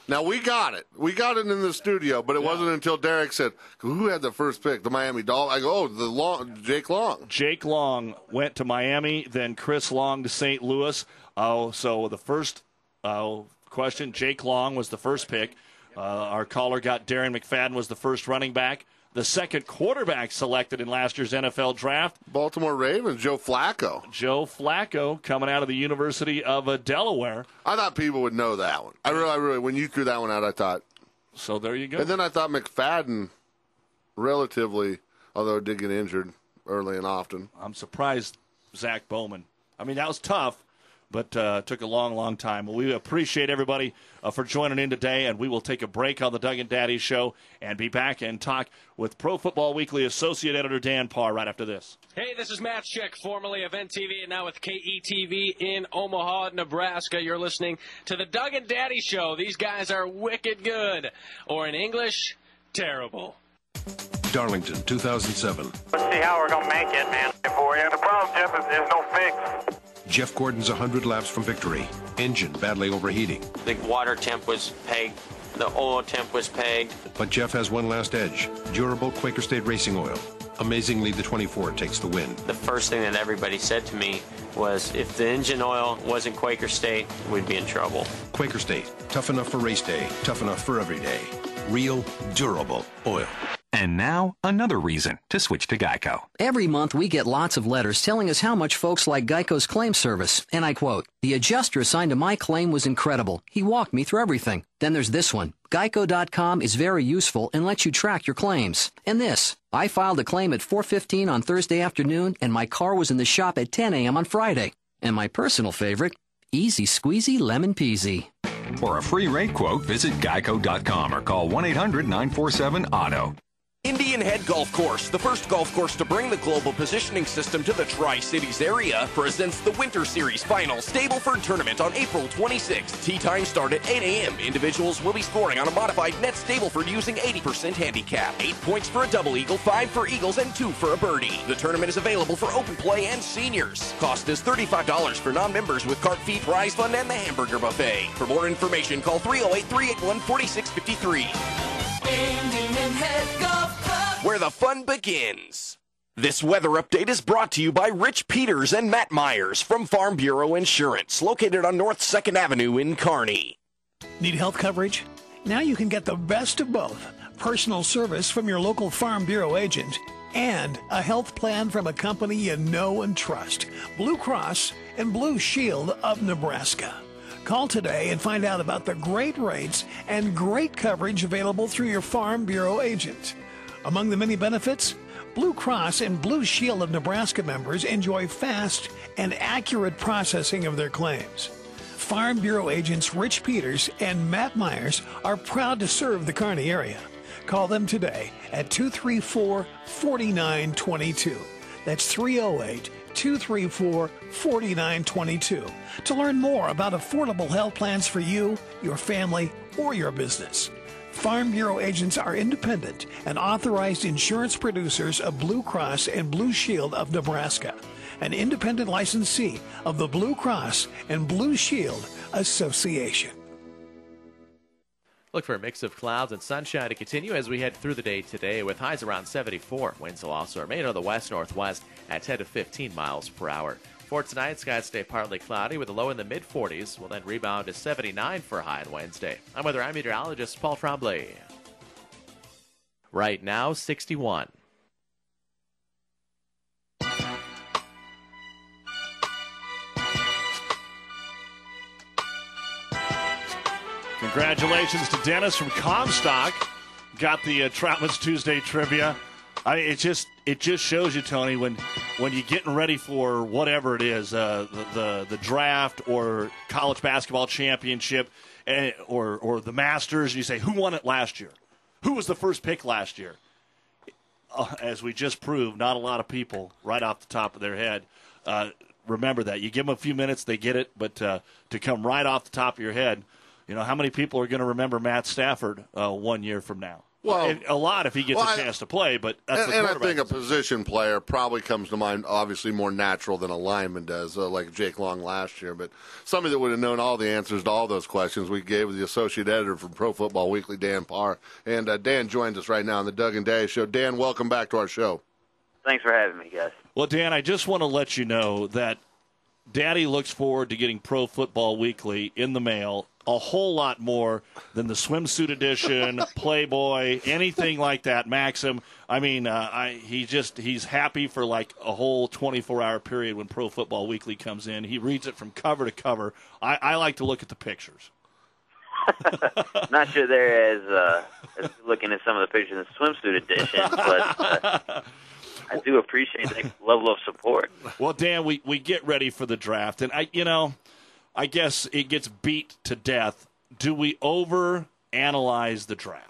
S4: Now, we got it. We got it in the studio, but it yeah. wasn't until Derek said, who had the first pick? The Miami Dolphins. I go, oh, the Long, Jake Long.
S3: Jake Long went to Miami, then Chris Long to Saint Louis. Oh, so the first uh, question, Jake Long was the first pick. Uh, our caller got Darren McFadden was the first running back. The second quarterback selected in last year's N F L draft.
S4: Baltimore Ravens, Joe Flacco.
S3: Joe Flacco coming out of the University of uh, Delaware.
S4: I thought people would know that one. I really, I really, when you threw that one out, I thought.
S3: So there you go.
S4: And then I thought McFadden, relatively, although did get injured early and often.
S3: I'm surprised Zach Bowman. I mean, that was tough. But uh, took a long, long time. We appreciate everybody uh, for joining in today, and we will take a break on the Doug and Daddy Show and be back and talk with Pro Football Weekly Associate Editor Dan Parr right after this.
S21: Hey, this is Matt Schick, formerly of N T V and now with K E T V in Omaha, Nebraska. You're listening to the Doug and Daddy Show. These guys are wicked good, or in English, terrible.
S14: Darlington, two thousand seven.
S22: Let's see how we're going to make it, man. Boy, yeah, the problem, Jeff, is there's no fix.
S14: Jeff Gordon's one hundred laps from victory. Engine badly overheating.
S23: The water temp was pegged. The oil temp was pegged.
S14: But Jeff has one last edge. Durable Quaker State racing oil. Amazingly, the twenty-four takes the win.
S23: The first thing that everybody said to me was if the engine oil wasn't Quaker State, we'd be in trouble.
S14: Quaker State. Tough enough for race day. Tough enough for every day. Real, durable oil.
S24: And now, another reason to switch to Geico.
S25: Every month we get lots of letters telling us how much folks like Geico's claim service. And I quote, "The adjuster assigned to my claim was incredible. He walked me through everything." Then there's this one. Geico dot com is very useful and lets you track your claims. And this. I filed a claim at four fifteen on Thursday afternoon, and my car was in the shop at ten a.m. on Friday. And my personal favorite, easy squeezy lemon peasy.
S24: For a free rate quote, visit Geico dot com or call one eight hundred nine four seven auto.
S8: Indian Head Golf Course, the first golf course to bring the global positioning system to the Tri-Cities area, presents the Winter Series Final Stableford Tournament on April twenty-sixth. Tee time start at eight a.m. Individuals will be scoring on a modified net Stableford using eighty percent handicap. Eight points for a double eagle, five for eagles, and two for a birdie. The tournament is available for open play and seniors. Cost is thirty-five dollars for non-members with cart fee, prize fund, and the hamburger buffet. For more information, call three oh eight, three eight one, four six five three.
S26: Indian Head Golf Club,
S8: where the fun begins. This weather update is brought to you by Rich Peters and Matt Myers from Farm Bureau Insurance, located on North second Avenue in Kearney.
S2: Need health coverage? Now you can get the best of both. Personal service from your local Farm Bureau agent and a health plan from a company you know and trust. Blue Cross and Blue Shield of Nebraska. Call today and find out about the great rates and great coverage available through your Farm Bureau agent. Among the many benefits, Blue Cross and Blue Shield of Nebraska members enjoy fast and accurate processing of their claims. Farm Bureau agents Rich Peters and Matt Myers are proud to serve the Kearney area. Call them today at two three four, four nine two two. That's three oh eight, two three four, four nine two two to learn more about affordable health plans for you, your family, or your business. Farm Bureau agents are independent and authorized insurance producers of Blue Cross and Blue Shield of Nebraska, an independent licensee of the Blue Cross and Blue Shield Association.
S15: Look for a mix of clouds and sunshine to continue as we head through the day today with highs around seventy-four. Winds will also remain on the west-northwest at ten to fifteen miles per hour. For tonight, skies stay partly cloudy with a low in the mid forties. Will then rebound to seventy-nine for a high on Wednesday. I'm weather I'm meteorologist Paul Tremblay. Right now, sixty-one.
S3: Congratulations to Dennis from Comstock. Got the uh, Troutman's Tuesday trivia. I mean, it just it just shows you, Tony, when when you're getting ready for whatever it is, uh, the, the the draft or college basketball championship, and, or or the Masters, and you say, who won it last year? Who was the first pick last year? Uh, as we just proved, not a lot of people right off the top of their head uh, remember that. You give them a few minutes, they get it, but uh, to come right off the top of your head, you know, how many people are going to remember Matt Stafford uh, one year from now?
S4: Well,
S3: and a lot if he gets
S4: well,
S3: a chance to play, but that's
S4: and,
S3: the
S4: and I
S3: quarterback.
S4: think a position player probably comes to mind, obviously more natural than a lineman does, uh, like Jake Long last year. But somebody that would have known all the answers to all those questions, we gave the associate editor from Pro Football Weekly, Dan Parr. And uh, Dan joins us right now on the Doug and Daddy Show. Dan, welcome back to our show.
S1: Thanks for having me, guys.
S3: Well, Dan, I just want to let you know that Daddy looks forward to getting Pro Football Weekly in the mail a whole lot more than the swimsuit edition, Playboy, anything like that, Maxim. I mean, uh, I, he just he's happy for like a whole twenty-four hour period when Pro Football Weekly comes in. He reads it from cover to cover. I, I like to look at the pictures.
S1: Not sure they're as, uh, as looking at some of the pictures in the swimsuit edition, but uh, I do appreciate that level of support.
S3: Well, Dan, we, we get ready for the draft, and I, you know, I guess it gets beat to death. Do we over-analyze the draft?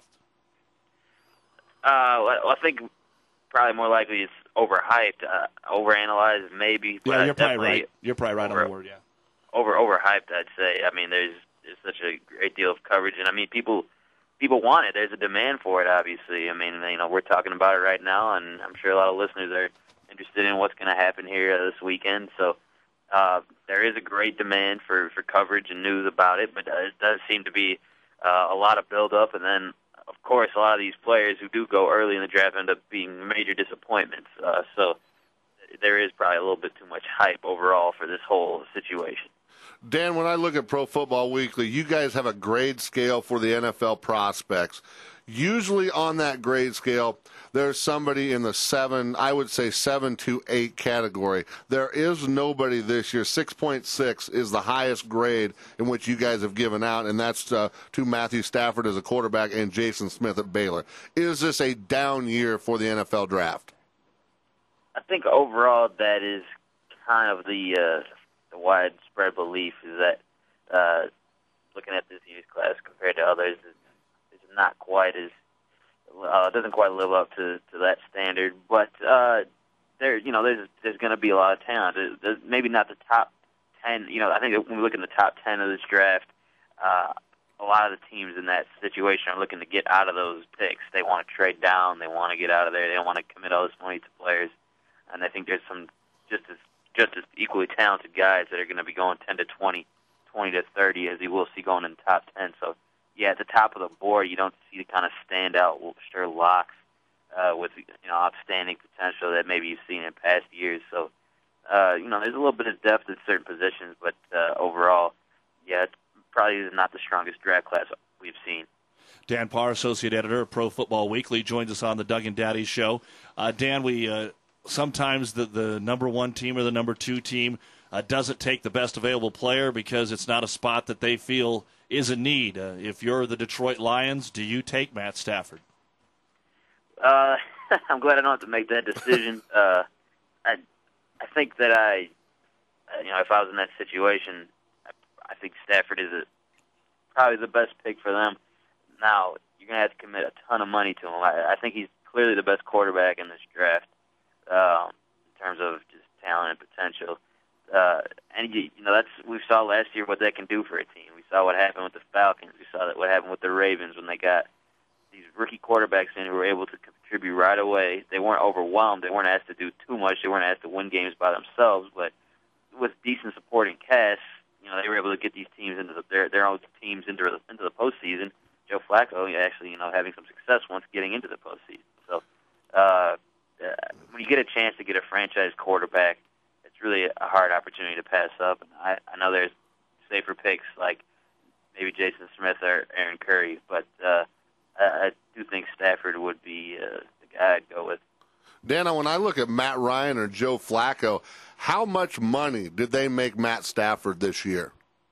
S1: Uh, well, I think probably more likely it's overhyped. Uh, overanalyzed, maybe. But
S3: Yeah, you're probably
S1: definitely
S3: right. You're probably right
S1: over,
S3: on the word, yeah.
S1: Over overhyped, I'd say. I mean, there's there's such a great deal of coverage, and I mean, people people want it. There's a demand for it, obviously. I mean, you know, we're talking about it right now, and I'm sure a lot of listeners are interested in what's going to happen here this weekend. So uh, there is a great demand for, for coverage and news about it, but uh, it does seem to be uh, a lot of build-up, and then, of course, a lot of these players who do go early in the draft end up being major disappointments. Uh, so there is probably a little bit too much hype overall for this whole situation.
S4: Dan, when I look at Pro Football Weekly, you guys have a grade scale for the N F L prospects. Usually on that grade scale, there's somebody in the seven, I would say seven to eight category. There is nobody this year. six point six is the highest grade in which you guys have given out, and that's uh, to Matthew Stafford as a quarterback and Jason Smith at Baylor. Is this a down year for the N F L draft?
S1: I think overall that is kind of the, uh, the widespread belief is that uh, looking at this year's class compared to others is, is not quite as uh, doesn't quite live up to, to that standard. But uh, there, you know, there's there's going to be a lot of talent. There's maybe not the top ten. You know, I think when we look in the top ten of this draft, uh, a lot of the teams in that situation are looking to get out of those picks. They want to trade down. They want to get out of there. They don't want to commit all this money to players. And I think there's some just as just as equally talented guys that are going to be going ten to twenty, twenty to thirty, as you will see going in the top ten. So, yeah, at the top of the board, you don't see the kind of standout sure locks uh, with you know outstanding potential that maybe you've seen in past years. So, uh, you know, there's a little bit of depth in certain positions, but uh, overall, yeah, it's probably not the strongest draft class we've seen.
S3: Dan Parr, associate editor of Pro Football Weekly, joins us on the Doug and Daddy Show. Uh, Dan, we uh, sometimes the, the number one team or the number two team uh, doesn't take the best available player because it's not a spot that they feel is a need. Uh, if you're the Detroit Lions, do you take Matt Stafford?
S1: Uh, I'm glad I don't have to make that decision. uh, I I think that I, you know, if I was in that situation, I, I think Stafford is a, probably the best pick for them. Now, you're going to have to commit a ton of money to him. I, I think he's clearly the best quarterback in this draft um, in terms of just talent and potential. Uh, and, you, you know, that's we saw last year what that can do for a team. We saw what happened with the Falcons. We saw that what happened with the Ravens when they got these rookie quarterbacks in who were able to contribute right away. They weren't overwhelmed. They weren't asked to do too much. They weren't asked to win games by themselves. But with decent supporting cast, you know, they were able to get these teams into the, their their own teams into the, into the postseason. Joe Flacco actually, you know, having some success once getting into the postseason. So uh, uh, when you get a chance to get a franchise quarterback, it's really a hard opportunity to pass up. And I, I know there's safer picks like maybe Jason Smith or Aaron Curry, but uh, I, I do think Stafford would be uh, the guy I'd go with.
S4: Dana, when I look at Matt Ryan or Joe Flacco, how much money did they make Matt Stafford this year?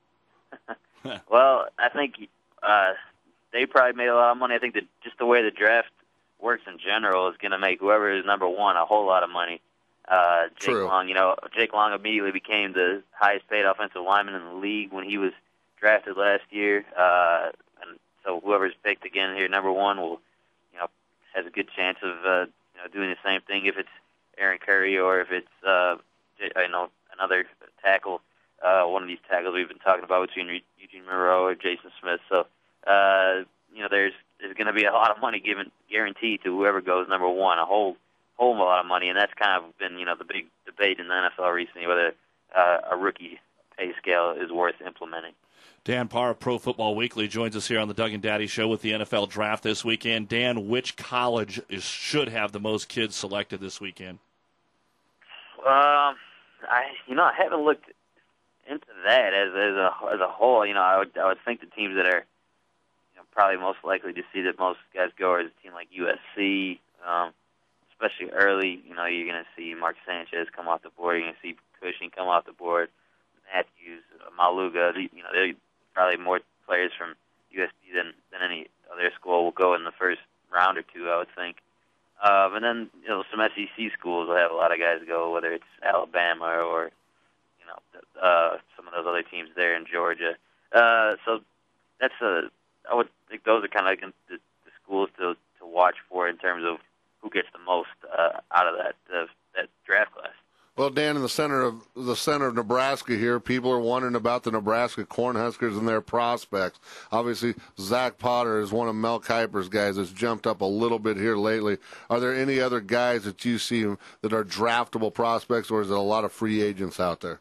S1: Well, I think uh, they probably made a lot of money. I think that just the way the draft works in general is going to make whoever is number one a whole lot of money. Uh, Jake
S4: True.
S1: Long, you know, Jake Long immediately became the highest paid offensive lineman in the league when he was drafted last year. Uh, and so whoever's picked again here, number one, will, you know, has a good chance of, uh, you know, doing the same thing if it's Aaron Curry or if it's, uh, you know, another tackle, uh, one of these tackles we've been talking about between Eugene Moreau or Jason Smith. So, uh, you know, there's there's going to be a lot of money given guaranteed to whoever goes number one, a whole whole lot of money, and that's kind of been, you know, the big debate in the N F L recently, whether uh, a rookie pay scale is worth implementing.
S3: Dan Parr of Pro Football Weekly joins us here on the Doug and Daddy Show with the N F L Draft this weekend. Dan, which college is, should have the most kids selected this weekend?
S1: Um, I you know I haven't looked into that as as a as a whole. You know, I would I would think the teams that are, you know, probably most likely to see that most guys go is a team like U S C. Um, especially early, you know, you're going to see Mark Sanchez come off the board. You're going to see Cushing come off the board. Matthews, uh, Maluga. You know, they're probably more players from U S C than than any other school will go in the first round or two, I would think. Um, and then, you know, some S E C schools will have a lot of guys go, whether it's Alabama or, you know, uh, some of those other teams there in Georgia. Uh, so that's a, I would think those are kind of like the, the schools to to watch for in terms of who gets the most uh, out of that uh, that draft class.
S4: Well, Dan, in the center of the center of Nebraska here, people are wondering about the Nebraska Cornhuskers and their prospects. Obviously, Zach Potter is one of Mel Kiper's guys that's jumped up a little bit here lately. Are there any other guys that you see that are draftable prospects, or is it a lot of free agents out there?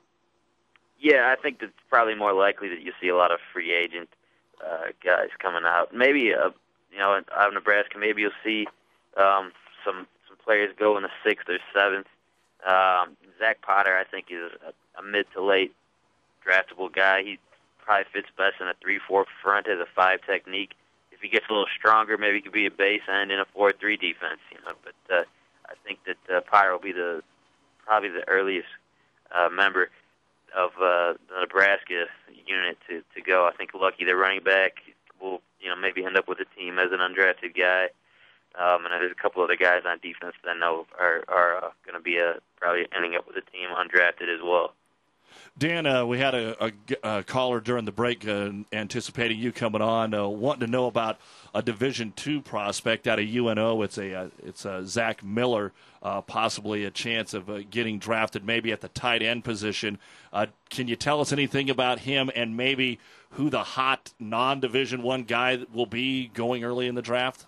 S1: Yeah, I think it's probably more likely that you see a lot of free agent uh, guys coming out. Maybe, uh, you know, out of Nebraska, maybe you'll see um, some some players go in the sixth or seventh. Um, Zach Potter, I think, is a, a mid to late draftable guy. He probably fits best in a three four front as a five technique. If he gets a little stronger, maybe he could be a base end in a four three defense. You know, but uh, I think that uh, Potter will be the probably the earliest uh, member of uh, the Nebraska unit to, to go. I think Lucky, the running back, will, you know, maybe end up with the team as an undrafted guy. Um, and there's a couple other guys on defense that I know are are uh, going to be uh, probably ending up with the team undrafted as well.
S3: Dan, uh, we had a, a, a caller during the break uh, anticipating you coming on, uh, wanting to know about a Division two prospect out of U N O. It's a uh, it's a Zach Miller, uh, possibly a chance of uh, getting drafted maybe at the tight end position. Uh, can you tell us anything about him and maybe who the hot non-Division one guy will be going early in the draft?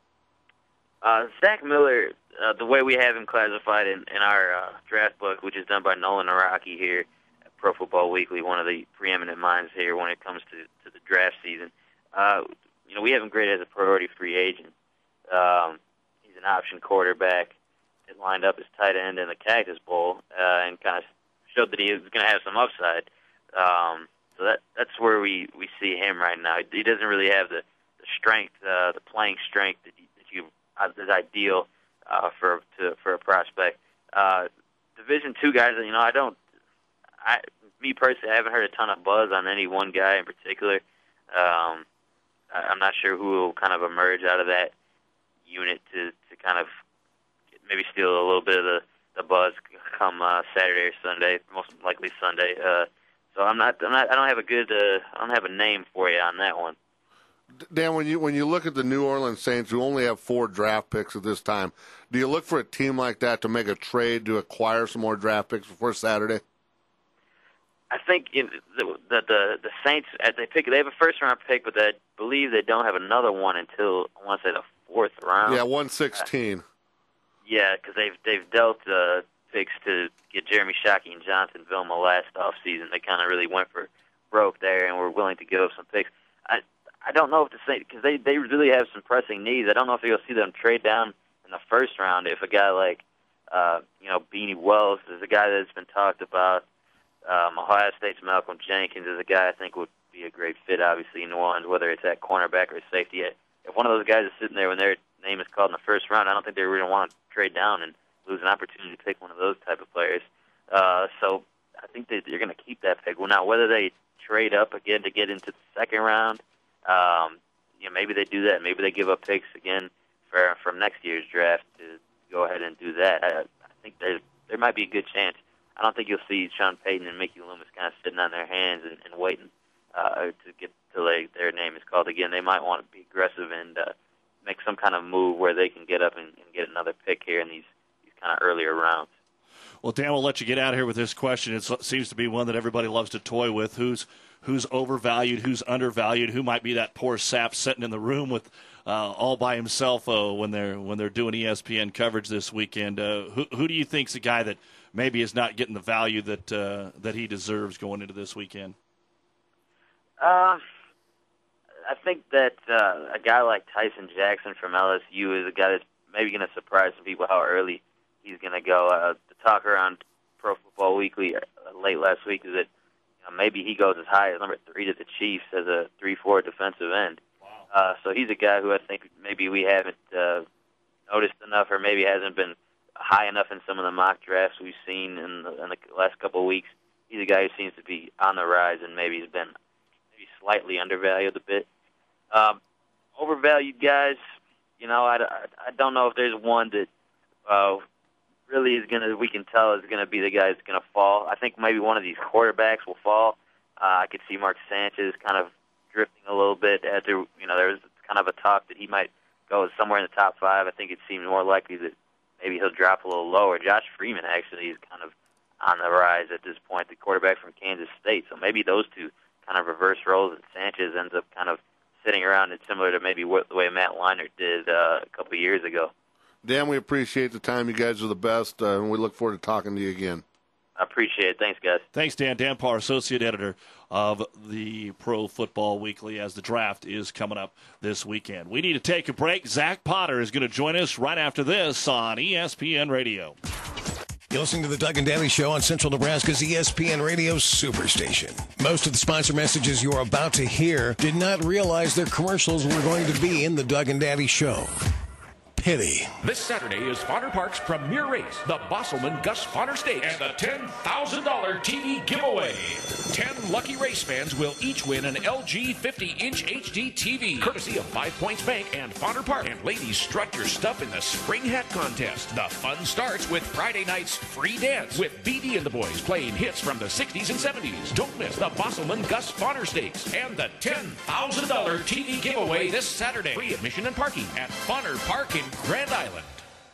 S1: Uh, Zach Miller, uh, the way we have him classified in, in our uh, draft book, which is done by Nolan Araki here at Pro Football Weekly, one of the preeminent minds here when it comes to, to the draft season, uh, you know, we have him graded as a priority free agent. Um, he's an option quarterback. It lined up as tight end in the Cactus Bowl uh, and kind of showed that he was going to have some upside. Um, so that that's where we, we see him right now. He doesn't really have the, the strength, uh, the playing strength that, you, that you is ideal uh, for to, for a prospect. Uh, Division two guys, you know, I don't. I, me personally, I haven't heard a ton of buzz on any one guy in particular. Um, I, I'm not sure who will kind of emerge out of that unit to, to kind of maybe steal a little bit of the, the buzz come uh, Saturday or Sunday, most likely Sunday. Uh, so I'm not, I'm not. I don't have a good. Uh, I don't have a name for you on that one.
S4: Dan, when you when you look at the New Orleans Saints, who only have four draft picks at this time, do you look for a team like that to make a trade to acquire some more draft picks before Saturday?
S1: I think in the, the the the Saints, as they pick, they have a first round pick, but I believe they don't have another one until I want to say the fourth round.
S4: Yeah, one sixteen.
S1: Uh, yeah, because they've they've dealt uh, picks to get Jeremy Shockey and Jonathan Vilma last offseason. They kind of really went for broke there and were willing to give up some picks. I. I don't know if to say because they they really have some pressing needs. I don't know if you'll see them trade down in the first round if a guy like uh, you know Beanie Wells is a guy that's been talked about. Um, Ohio State's Malcolm Jenkins is a guy I think would be a great fit, obviously in New Orleans, whether it's at cornerback or safety. If one of those guys is sitting there when their name is called in the first round, I don't think they really want to trade down and lose an opportunity to pick one of those type of players. Uh, so I think that they're going to keep that pick. Well, now whether they trade up again to get into the second round. Um, you know, maybe they do that. Maybe they give up picks again for from next year's draft to go ahead and do that. I, I think there there might be a good chance. I don't think you'll see Sean Payton and Mickey Loomis kind of sitting on their hands and, and waiting uh, to get till they, their name is called again. They might want to be aggressive and uh, make some kind of move where they can get up and, and get another pick here in these, these kind of earlier rounds.
S3: Well, Dan, we'll let you get out of here with this question. It seems to be one that everybody loves to toy with. Who's who's overvalued, who's undervalued, who might be that poor sap sitting in the room with uh, all by himself uh, when they're when they're doing E S P N coverage this weekend. Uh, who who do you think's a guy that maybe is not getting the value that uh, that he deserves going into this weekend?
S1: Uh, I think that uh, a guy like Tyson Jackson from L S U is a guy that's maybe going to surprise some people how early he's going to go. Uh, the talk around Pro Football Weekly uh, late last week is that you know, maybe he goes as high as number three to the Chiefs as a three four defensive end. Wow. Uh, so he's a guy who I think maybe we haven't uh, noticed enough, or maybe hasn't been high enough in some of the mock drafts we've seen in the, in the last couple of weeks. He's a guy who seems to be on the rise, and maybe he's been maybe slightly undervalued a bit. Um, overvalued guys, you know, I, I, I don't know if there's one that uh, really is going to, we can tell is going to be the guy that's going to fall. I think maybe one of these quarterbacks will fall. Uh, I could see Mark Sanchez kind of drifting a little bit after, you know, there was kind of a talk that he might go somewhere in the top five. I think it seemed more likely that maybe he'll drop a little lower. Josh Freeman actually is kind of on the rise at this point, the quarterback from Kansas State. So maybe those two kind of reverse roles, and Sanchez ends up kind of sitting around. It's similar to maybe what, the way Matt Leinart did uh, a couple of years ago.
S4: Dan, we appreciate the time. You guys are the best, uh, and we look forward to talking to you again.
S1: I appreciate it. Thanks, guys.
S3: Thanks, Dan. Dan Parr, associate editor of the Pro Football Weekly, as the draft is coming up this weekend. We need to take a break. Zach Potter is going to join us right after this on E S P N Radio.
S2: You're listening to the Doug and Danny Show on Central Nebraska's E S P N Radio Superstation. Most of the sponsor messages you're about to hear did not realize their commercials were going to be in the Doug and Danny Show. Pity.
S5: This Saturday is Fodder Park's premier race, the Bosselman Gus Fodder Stakes, and the ten thousand dollars T V giveaway. Ten lucky race fans will each win an L G fifty inch H D T V, courtesy of Five Points Bank and Fodder Park. And ladies, strut your stuff in the Spring Hat Contest. The fun starts with Friday night's free dance, with B D and the boys playing hits from the sixties and seventies. Don't miss the Bosselman Gus Fodder Stakes and the ten thousand dollars T V giveaway this Saturday. Free admission and parking at Fodder Park in Grand Island.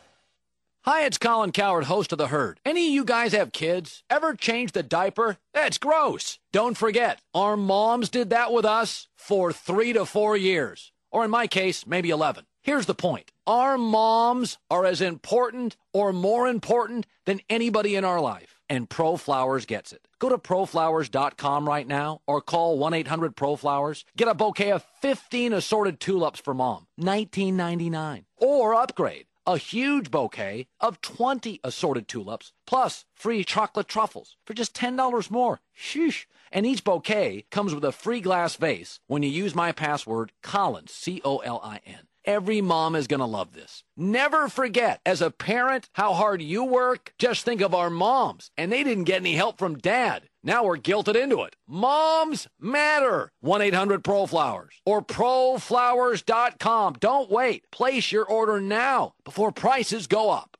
S6: Hi, it's Colin Coward, host of The Herd. Any of you guys have kids? Ever change the diaper? That's gross. Don't forget, our moms did that with us for three to four years. Or in my case, maybe eleven. Here's the point. Our moms are as important or more important than anybody in our life. And ProFlowers gets it. Go to pro flowers dot com right now or call one eight hundred pro flowers. Get a bouquet of fifteen assorted tulips for mom, nineteen ninety-nine. Or upgrade, a huge bouquet of twenty assorted tulips plus free chocolate truffles for just ten dollars more. Sheesh. And each bouquet comes with a free glass vase when you use my password, Collins, C O L I N. Every mom is going to love this. Never forget, as a parent, how hard you work. Just think of our moms, and they didn't get any help from dad. Now we're guilted into it. Moms matter. one eight hundred pro flowers or pro flowers dot com. Don't wait. Place your order now before prices go up.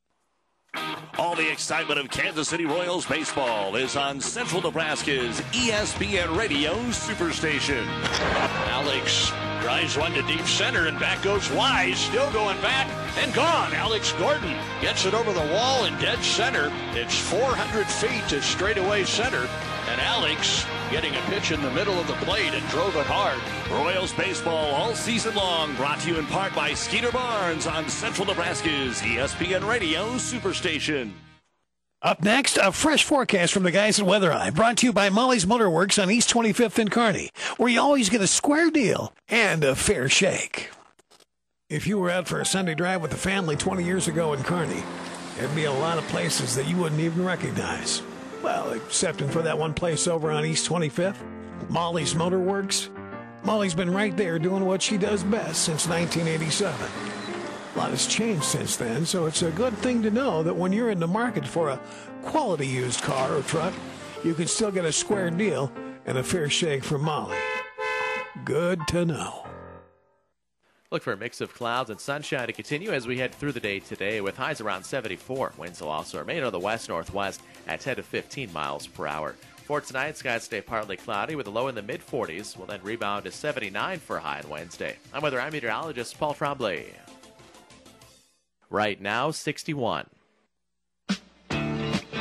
S3: All the excitement of Kansas City Royals baseball is on Central Nebraska's E S P N Radio Superstation.
S7: Alex drives one to deep center, and back goes Wise, still going back and gone. Alex Gordon gets it over the wall in dead center. It's four hundred feet to straightaway center, and Alex getting a pitch in the middle of the plate and drove it hard.
S3: Royals baseball all season long, brought to you in part by Skeeter Barnes on Central Nebraska's E S P N Radio Superstation.
S2: Up next, a fresh forecast from the guys at Weather Eye, brought to you by Molly's Motorworks on East twenty-fifth in Kearney, where you always get a square deal and a fair shake. If you were out for a Sunday drive with the family twenty years ago in Kearney, there'd be a lot of places that you wouldn't even recognize. Well, excepting for that one place over on East twenty-fifth, Molly's Motorworks. Molly's been right there doing what she does best since nineteen eighty-seven. A lot has changed since then, so it's a good thing to know that when you're in the market for a quality used car or truck, you can still get a square deal and a fair shake from Molly. Good to know.
S15: Look for a mix of clouds and sunshine to continue as we head through the day today with highs around seventy-four. Winds will also remain on the west-northwest at ten to fifteen miles per hour. For tonight, skies stay partly cloudy with a low in the mid-forties. Will then rebound to seventy-nine for a high on Wednesday. I'm Weather Eye meteorologist Paul Trombley. Right now, sixty-one.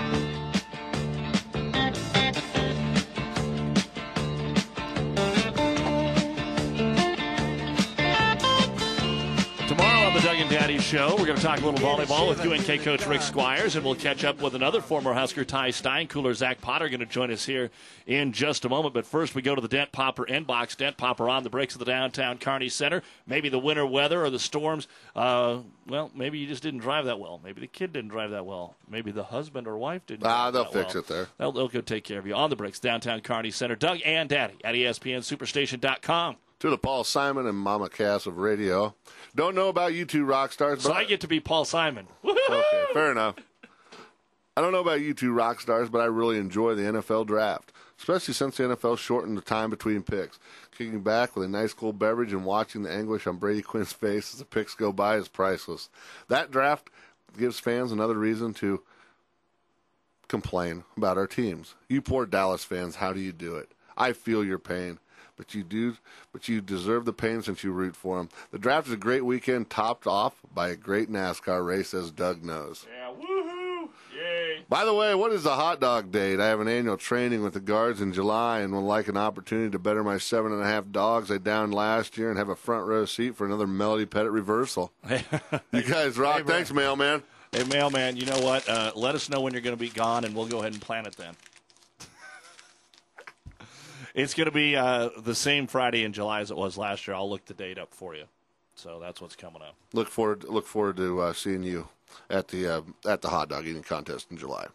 S3: show. We're going to talk a little volleyball with U N K coach Rick Squires, and we'll catch up with another former Husker, Ty Steinkooler. Zach Potter going to join us here in just a moment. But first, we go to the Dent Popper inbox. Dent Popper on the breaks of the downtown Kearney Center. Maybe the winter weather or the storms. Uh, well, maybe you just didn't drive that well. Maybe the kid didn't drive that well. Maybe the husband or wife didn't.
S4: Ah,
S3: drive
S4: they'll
S3: that
S4: fix
S3: well.
S4: it there.
S3: They'll, they'll go take care of you. On the breaks, downtown Kearney Center. Doug and Daddy at E S P N Superstation dot com.
S4: To the Paul Simon and Mama Cass of radio. Don't know about you two rock stars.
S3: So
S4: but
S3: I get to be Paul Simon.
S4: Okay, fair enough. I don't know about you two rock stars, but I really enjoy the N F L draft, especially since the N F L shortened the time between picks. Kicking back with a nice cold beverage and watching the anguish on Brady Quinn's face as the picks go by is priceless. That draft gives fans another reason to complain about our teams. You poor Dallas fans, how do you do it? I feel your pain. But you do, but you deserve the pain since you root for them. The draft is a great weekend, topped off by a great NASCAR race, as Doug knows.
S3: Yeah, woohoo! Yay!
S4: By the way, what is the hot dog date? I have an annual training with the guards in July and would like an opportunity to better my seven and a half dogs I downed last year and have a front row seat for another Melody Pettit reversal. You guys rock.
S3: Hey,
S4: Thanks, mailman.
S3: Hey, mailman, you know what? Uh, let us know when you're going to be gone, and we'll go ahead and plan it then. It's going to be uh, the same Friday in July as it was last year. I'll look the date up for you. So that's what's coming up.
S4: Look forward, look forward to uh, seeing you at the uh, at the hot dog eating contest in July.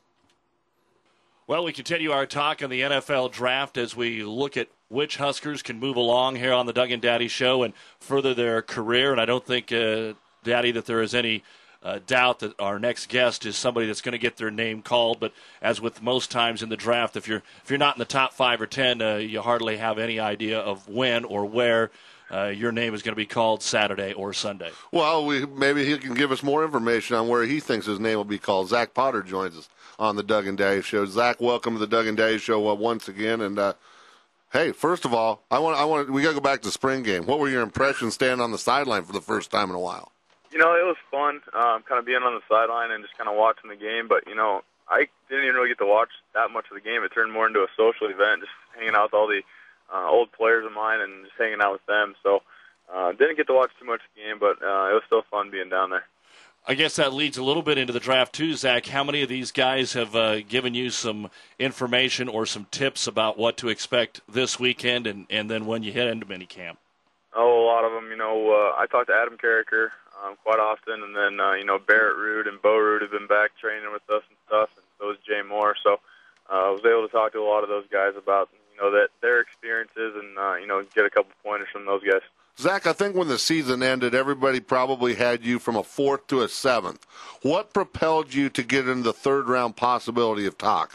S3: Well, we continue our talk on the N F L draft as we look at which Huskers can move along here on the Doug and Daddy Show and further their career. And I don't think, uh, Daddy, that there is any Uh, doubt that our next guest is somebody that's going to get their name called, but as with most times in the draft, if you're if you're not in the top five or ten, uh, you hardly have any idea of when or where uh, your name is going to be called Saturday or Sunday.
S4: Well, we maybe he can give us more information on where he thinks his name will be called. Zach Potter joins us on the Doug and Daddy Show. Zach, welcome to the Doug and Daddy Show uh, once again. And uh, hey, first of all, I want I want we got to go back to the spring game. What were your impressions standing on the sideline for the first time in a while?
S9: You know, it was fun, um, kind of being on the sideline and just kind of watching the game. But, you know, I didn't even really get to watch that much of the game. It turned more into a social event, just hanging out with all the uh, old players of mine and just hanging out with them. So uh, didn't get to watch too much of the game, but uh, it was still fun being down there.
S3: I guess that leads a little bit into the draft, too, Zach. How many of these guys have uh, given you some information or some tips about what to expect this weekend and, and then when you head into minicamp?
S9: Oh, a lot of them. You know, uh, I talked to Adam Carricker um, quite often, and then, uh, you know, Barrett Rood and Bo Rood have been back training with us and stuff, and so is Jay Moore. So uh, I was able to talk to a lot of those guys about, you know, that their experiences and, uh, you know, get a couple pointers from those guys.
S4: Zach, I think when the season ended, everybody probably had you from a fourth to a seventh. What propelled you to get into the third-round possibility of talk?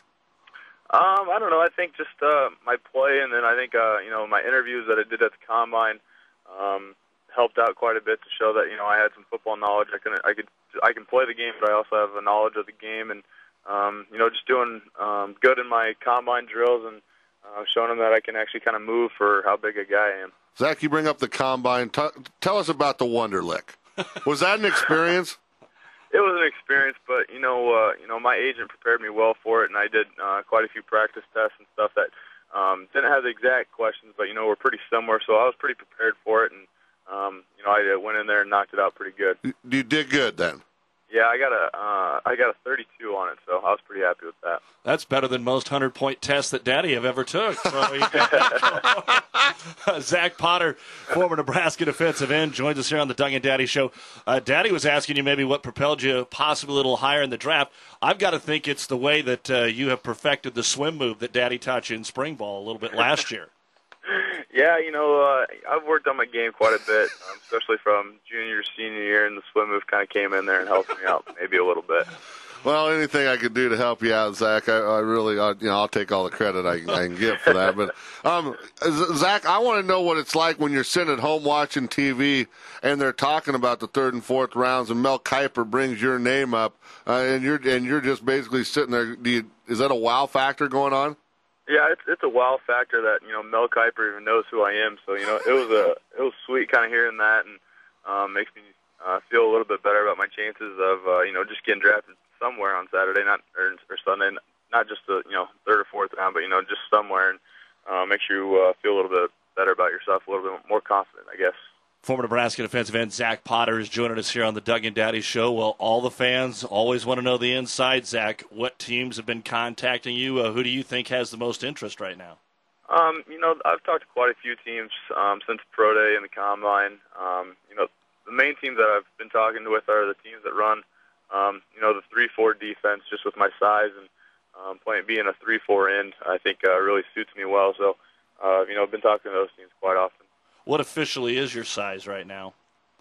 S9: Um, I don't know. I think just uh, my play, and then I think, uh, you know, my interviews that I did at the Combine um, helped out quite a bit to show that, you know, I had some football knowledge. I can, I could, I can play the game, but I also have a knowledge of the game, and um, you know, just doing um, good in my Combine drills and uh, showing them that I can actually kind of move for how big a guy I am.
S4: Zach, you bring up the Combine. T- tell us about the Wonderlic. Was that an experience?
S9: It was an experience, but you know, uh, you know, my agent prepared me well for it, and I did uh, quite a few practice tests and stuff that um, didn't have the exact questions, but you know, were pretty similar. So I was pretty prepared for it, and um, you know, I went in there and knocked it out pretty good.
S4: You did good then.
S9: Yeah, I got a uh, I got a thirty-two on it, so I was pretty happy with that.
S3: That's better than most hundred-point tests that Daddy have ever took. So Zach Potter, former Nebraska defensive end, joins us here on the Doug and Daddy Show. Uh, Daddy was asking you maybe what propelled you possibly a little higher in the draft. I've got to think it's the way that uh, you have perfected the swim move that Daddy taught you in spring ball a little bit last year.
S9: Yeah, you know, uh, I've worked on my game quite a bit, um, especially from junior to senior year, and the swim move kind of came in there and helped me out maybe a little bit.
S4: Well, anything I could do to help you out, Zach, I, I really, I, you know, I'll take all the credit I, I can give for that. But, um, Zach, I want to know what it's like when you're sitting at home watching T V and they're talking about the third and fourth rounds, and Mel Kiper brings your name up, uh, and you're and you're just basically sitting there. Do you, is that a wow factor going on?
S9: Yeah, it's it's a wow factor that, you know, Mel Kiper even knows who I am. So, you know, it was a it was sweet kind of hearing that, and um, makes me uh, feel a little bit better about my chances of uh, you know, just getting drafted somewhere on Saturday, not or, or Sunday, not just the, you know, third or fourth round, but, you know, just somewhere, and uh, makes you uh, feel a little bit better about yourself, a little bit more confident, I guess.
S3: Former Nebraska defensive end Zach Potter is joining us here on the Doug and Daddy Show. Well, all the fans always want to know the inside. Zach, what teams have been contacting you? Uh, who do you think has the most interest right now?
S9: Um, you know, I've talked to quite a few teams um, since Pro Day and the Combine. Um, you know, the main teams that I've been talking with are the teams that run, um, you know, the three four defense just with my size and um, playing being a three four end, I think uh, really suits me well. So, uh, you know, I've been talking to those teams quite often.
S3: What officially is your size right now?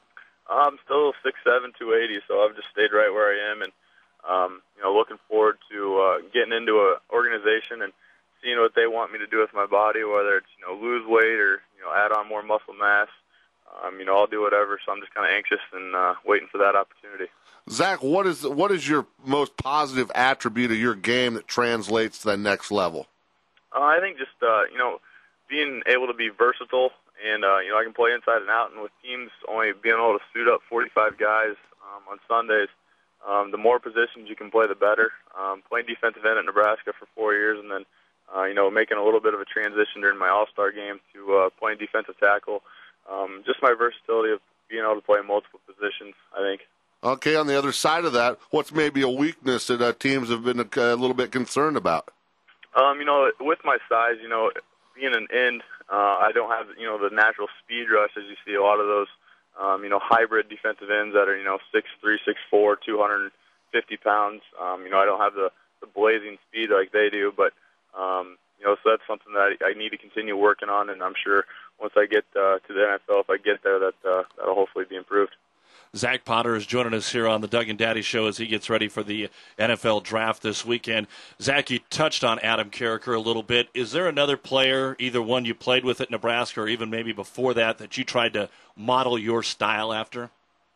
S9: I'm still six seven, two eighty, so I've just stayed right where I am, and um, you know, looking forward to uh, getting into an organization and seeing what they want me to do with my body, whether it's you know lose weight or you know add on more muscle mass. Um, you know, I'll do whatever. So I'm just kind of anxious and uh, waiting for that opportunity.
S4: Zach, what is what is your most positive attribute of your game that translates to that next level?
S9: Uh, I think just uh, you know being able to be versatile. And, uh, you know, I can play inside and out. And with teams only being able to suit up forty-five guys um, on Sundays, um, the more positions you can play, the better. Um, playing defensive end at Nebraska for four years and then, uh, you know, making a little bit of a transition during my All-Star game to uh, playing defensive tackle. Um, just my versatility of being able to play multiple positions, I think.
S4: Okay, on the other side of that, what's maybe a weakness that uh, teams have been a, a little bit concerned about?
S9: Um, you know, with my size, you know, being an end, uh, I don't have, you know, the natural speed rush as you see a lot of those, um, you know, hybrid defensive ends that are, you know, six three, six four, two hundred fifty pounds. Um, you know, I don't have the, the blazing speed like they do, but, um, you know, so that's something that I, I need to continue working on, and I'm sure once I get uh, to the N F L, if I get there, that uh, that'll hopefully be improved.
S3: Zach Potter is joining us here on the Doug and Daddy Show as he gets ready for the N F L draft this weekend. Zach, you touched on Adam Carriker a little bit. Is there another player, either one you played with at Nebraska or even maybe before that, that you tried to model your style after?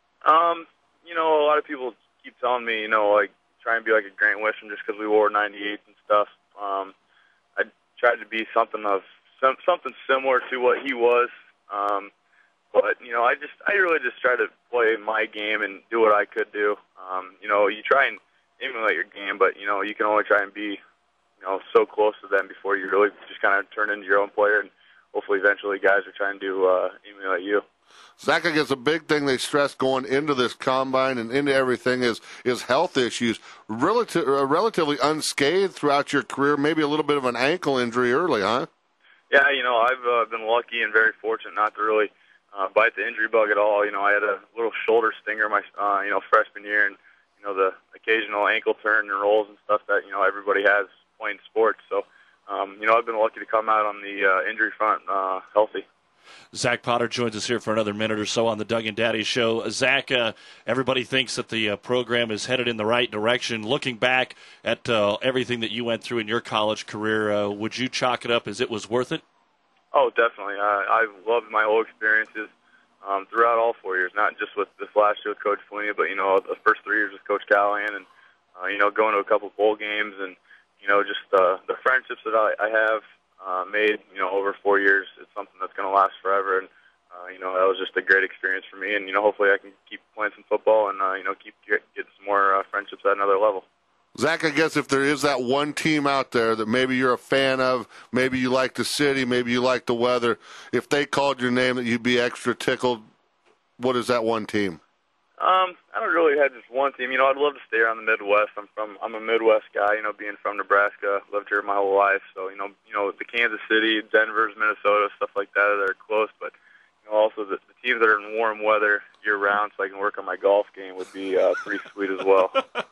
S9: Um, you know, a lot of people keep telling me, you know, like, try and be like a Grant Wisham just because we wore ninety-eights and stuff. Um, I tried to be something of some, something similar to what he was. Um, But, you know, I just, I really just try to play my game and do what I could do. Um, you know, you try and emulate your game, but, you know, you can only try and be, you know, so close to them before you really just kind of turn into your own player. And hopefully eventually guys are trying to uh, emulate you.
S4: Zach, I guess a big thing they stress going into this combine and into everything is is health issues. Relative, uh, relatively unscathed throughout your career, maybe a little bit of an ankle injury early, huh?
S9: Yeah, you know, I've uh, been lucky and very fortunate not to really Uh, bite the injury bug at all. You know, I had a little shoulder stinger my, uh, you know, freshman year, and you know the occasional ankle turn and rolls and stuff that you know everybody has playing sports. So, um, you know, I've been lucky to come out on the uh, injury front uh, healthy.
S3: Zach Potter joins us here for another minute or so on the Doug and Daddy Show. Zach, uh, everybody thinks that the uh, program is headed in the right direction. Looking back at uh, everything that you went through in your college career, uh, would you chalk it up as it was worth it?
S9: Oh, definitely. I, I've loved my whole experiences um, throughout all four years, not just with this last year with Coach Pelini, but, you know, the first three years with Coach Callahan and, uh, you know, going to a couple bowl games and, you know, just uh, the friendships that I, I have uh, made, you know, over four years. It's something that's going to last forever. And, uh, you know, that was just a great experience for me. And, you know, hopefully I can keep playing some football and, uh, you know, keep get, getting some more uh, friendships at another level.
S4: Zach, I guess if there is that one team out there that maybe you're a fan of, maybe you like the city, maybe you like the weather, if they called your name that you'd be extra tickled, what is that one team?
S9: Um, I don't really have just one team. You know, I'd love to stay around the Midwest. I'm from, I'm a Midwest guy, you know, being from Nebraska, lived here my whole life. So, you know, you know, the Kansas City, Denver's, Minnesota, stuff like that that are close, but you know, also the, the teams that are in warm weather year-round so I can work on my golf game would be uh, pretty sweet as well.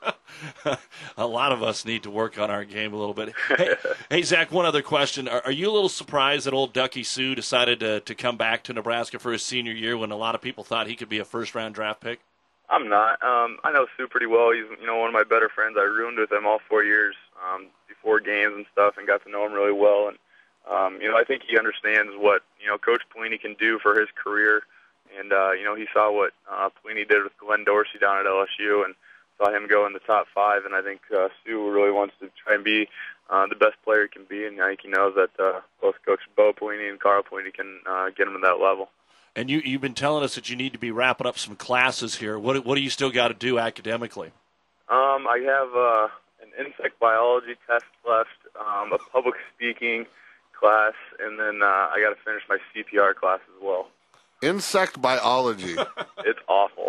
S3: A lot of us need to work on our game a little bit. Hey, hey Zach, one other question. Are, are you a little surprised that old Ducky Sue decided to, to come back to Nebraska for his senior year when a lot of people thought he could be a first-round draft pick?
S9: I'm not. Um, I know Sue pretty well. He's, you know, one of my better friends. I roomed with him all four years um, before games and stuff and got to know him really well. And, um, you know, I think he understands what, you know, Coach Pelini can do for his career. And, uh, you know, he saw what uh, Pelini did with Glenn Dorsey down at L S U and saw him go in the top five. And I think uh, Sue really wants to try and be uh, the best player he can be. And I think he knows that uh, both Coach Bo Pelini and Carl Pelini can uh, get him to that level.
S3: And you, you've been telling us that you need to be wrapping up some classes here. What, what do you still got to do academically?
S9: Um, I have uh, an insect biology test left, um, a public speaking class, and then uh, I got to finish my C P R class as well.
S4: Insect biology.
S9: It's awful.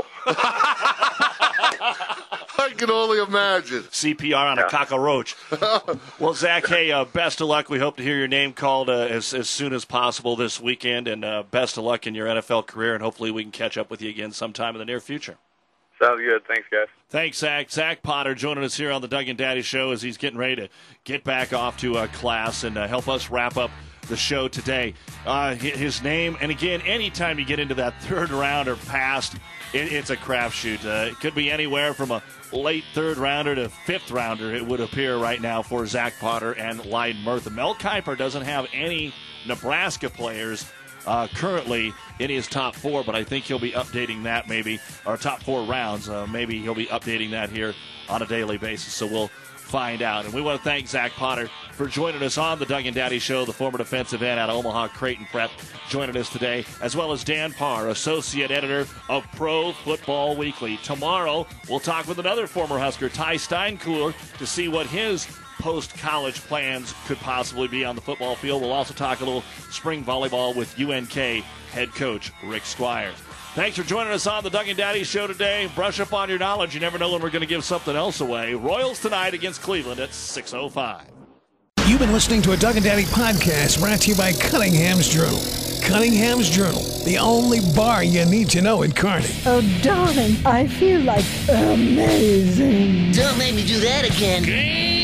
S4: I can only imagine.
S3: C P R on a cockroach. Well, Zach, hey, uh, best of luck. We hope to hear your name called uh, as, as soon as possible this weekend, and uh, best of luck in your N F L career, and hopefully we can catch up with you again sometime in the near future.
S9: Sounds good. Thanks, guys.
S3: Thanks, Zach. Zach Potter joining us here on the Doug and Daddy Show as he's getting ready to get back off to uh, class and uh, help us wrap up the show today. Uh, his name, and again, anytime you get into that third round or past, it, it's a crapshoot. Uh, it could be anywhere from a late third rounder to fifth rounder, it would appear right now for Zach Potter and Leiden Murtha. Mel Kiper doesn't have any Nebraska players uh, currently in his top four, but I think he'll be updating that maybe, or top four rounds. Uh, maybe he'll be updating that here on a daily basis, so we'll find out. And we want to thank Zach Potter for joining us on the Doug and Daddy Show, the former defensive end out of Omaha Creighton Prep, joining us today, as well as Dan Parr, associate editor of Pro Football Weekly. Tomorrow, we'll talk with another former Husker, Ty Steinkuhler, to see what his post-college plans could possibly be on the football field. We'll also talk a little spring volleyball with U N K head coach Rick Squires. Thanks for joining us on the Doug and Daddy Show today. Brush up on your knowledge. You never know when we're going to give something else away. Royals tonight against Cleveland at six oh five.
S2: You've been listening to a Doug and Daddy podcast brought to you by Cunningham's Journal. Cunningham's Journal, the only bar you need to know in Kearney.
S10: Oh, darling, I feel like amazing.
S11: Don't make me do that again.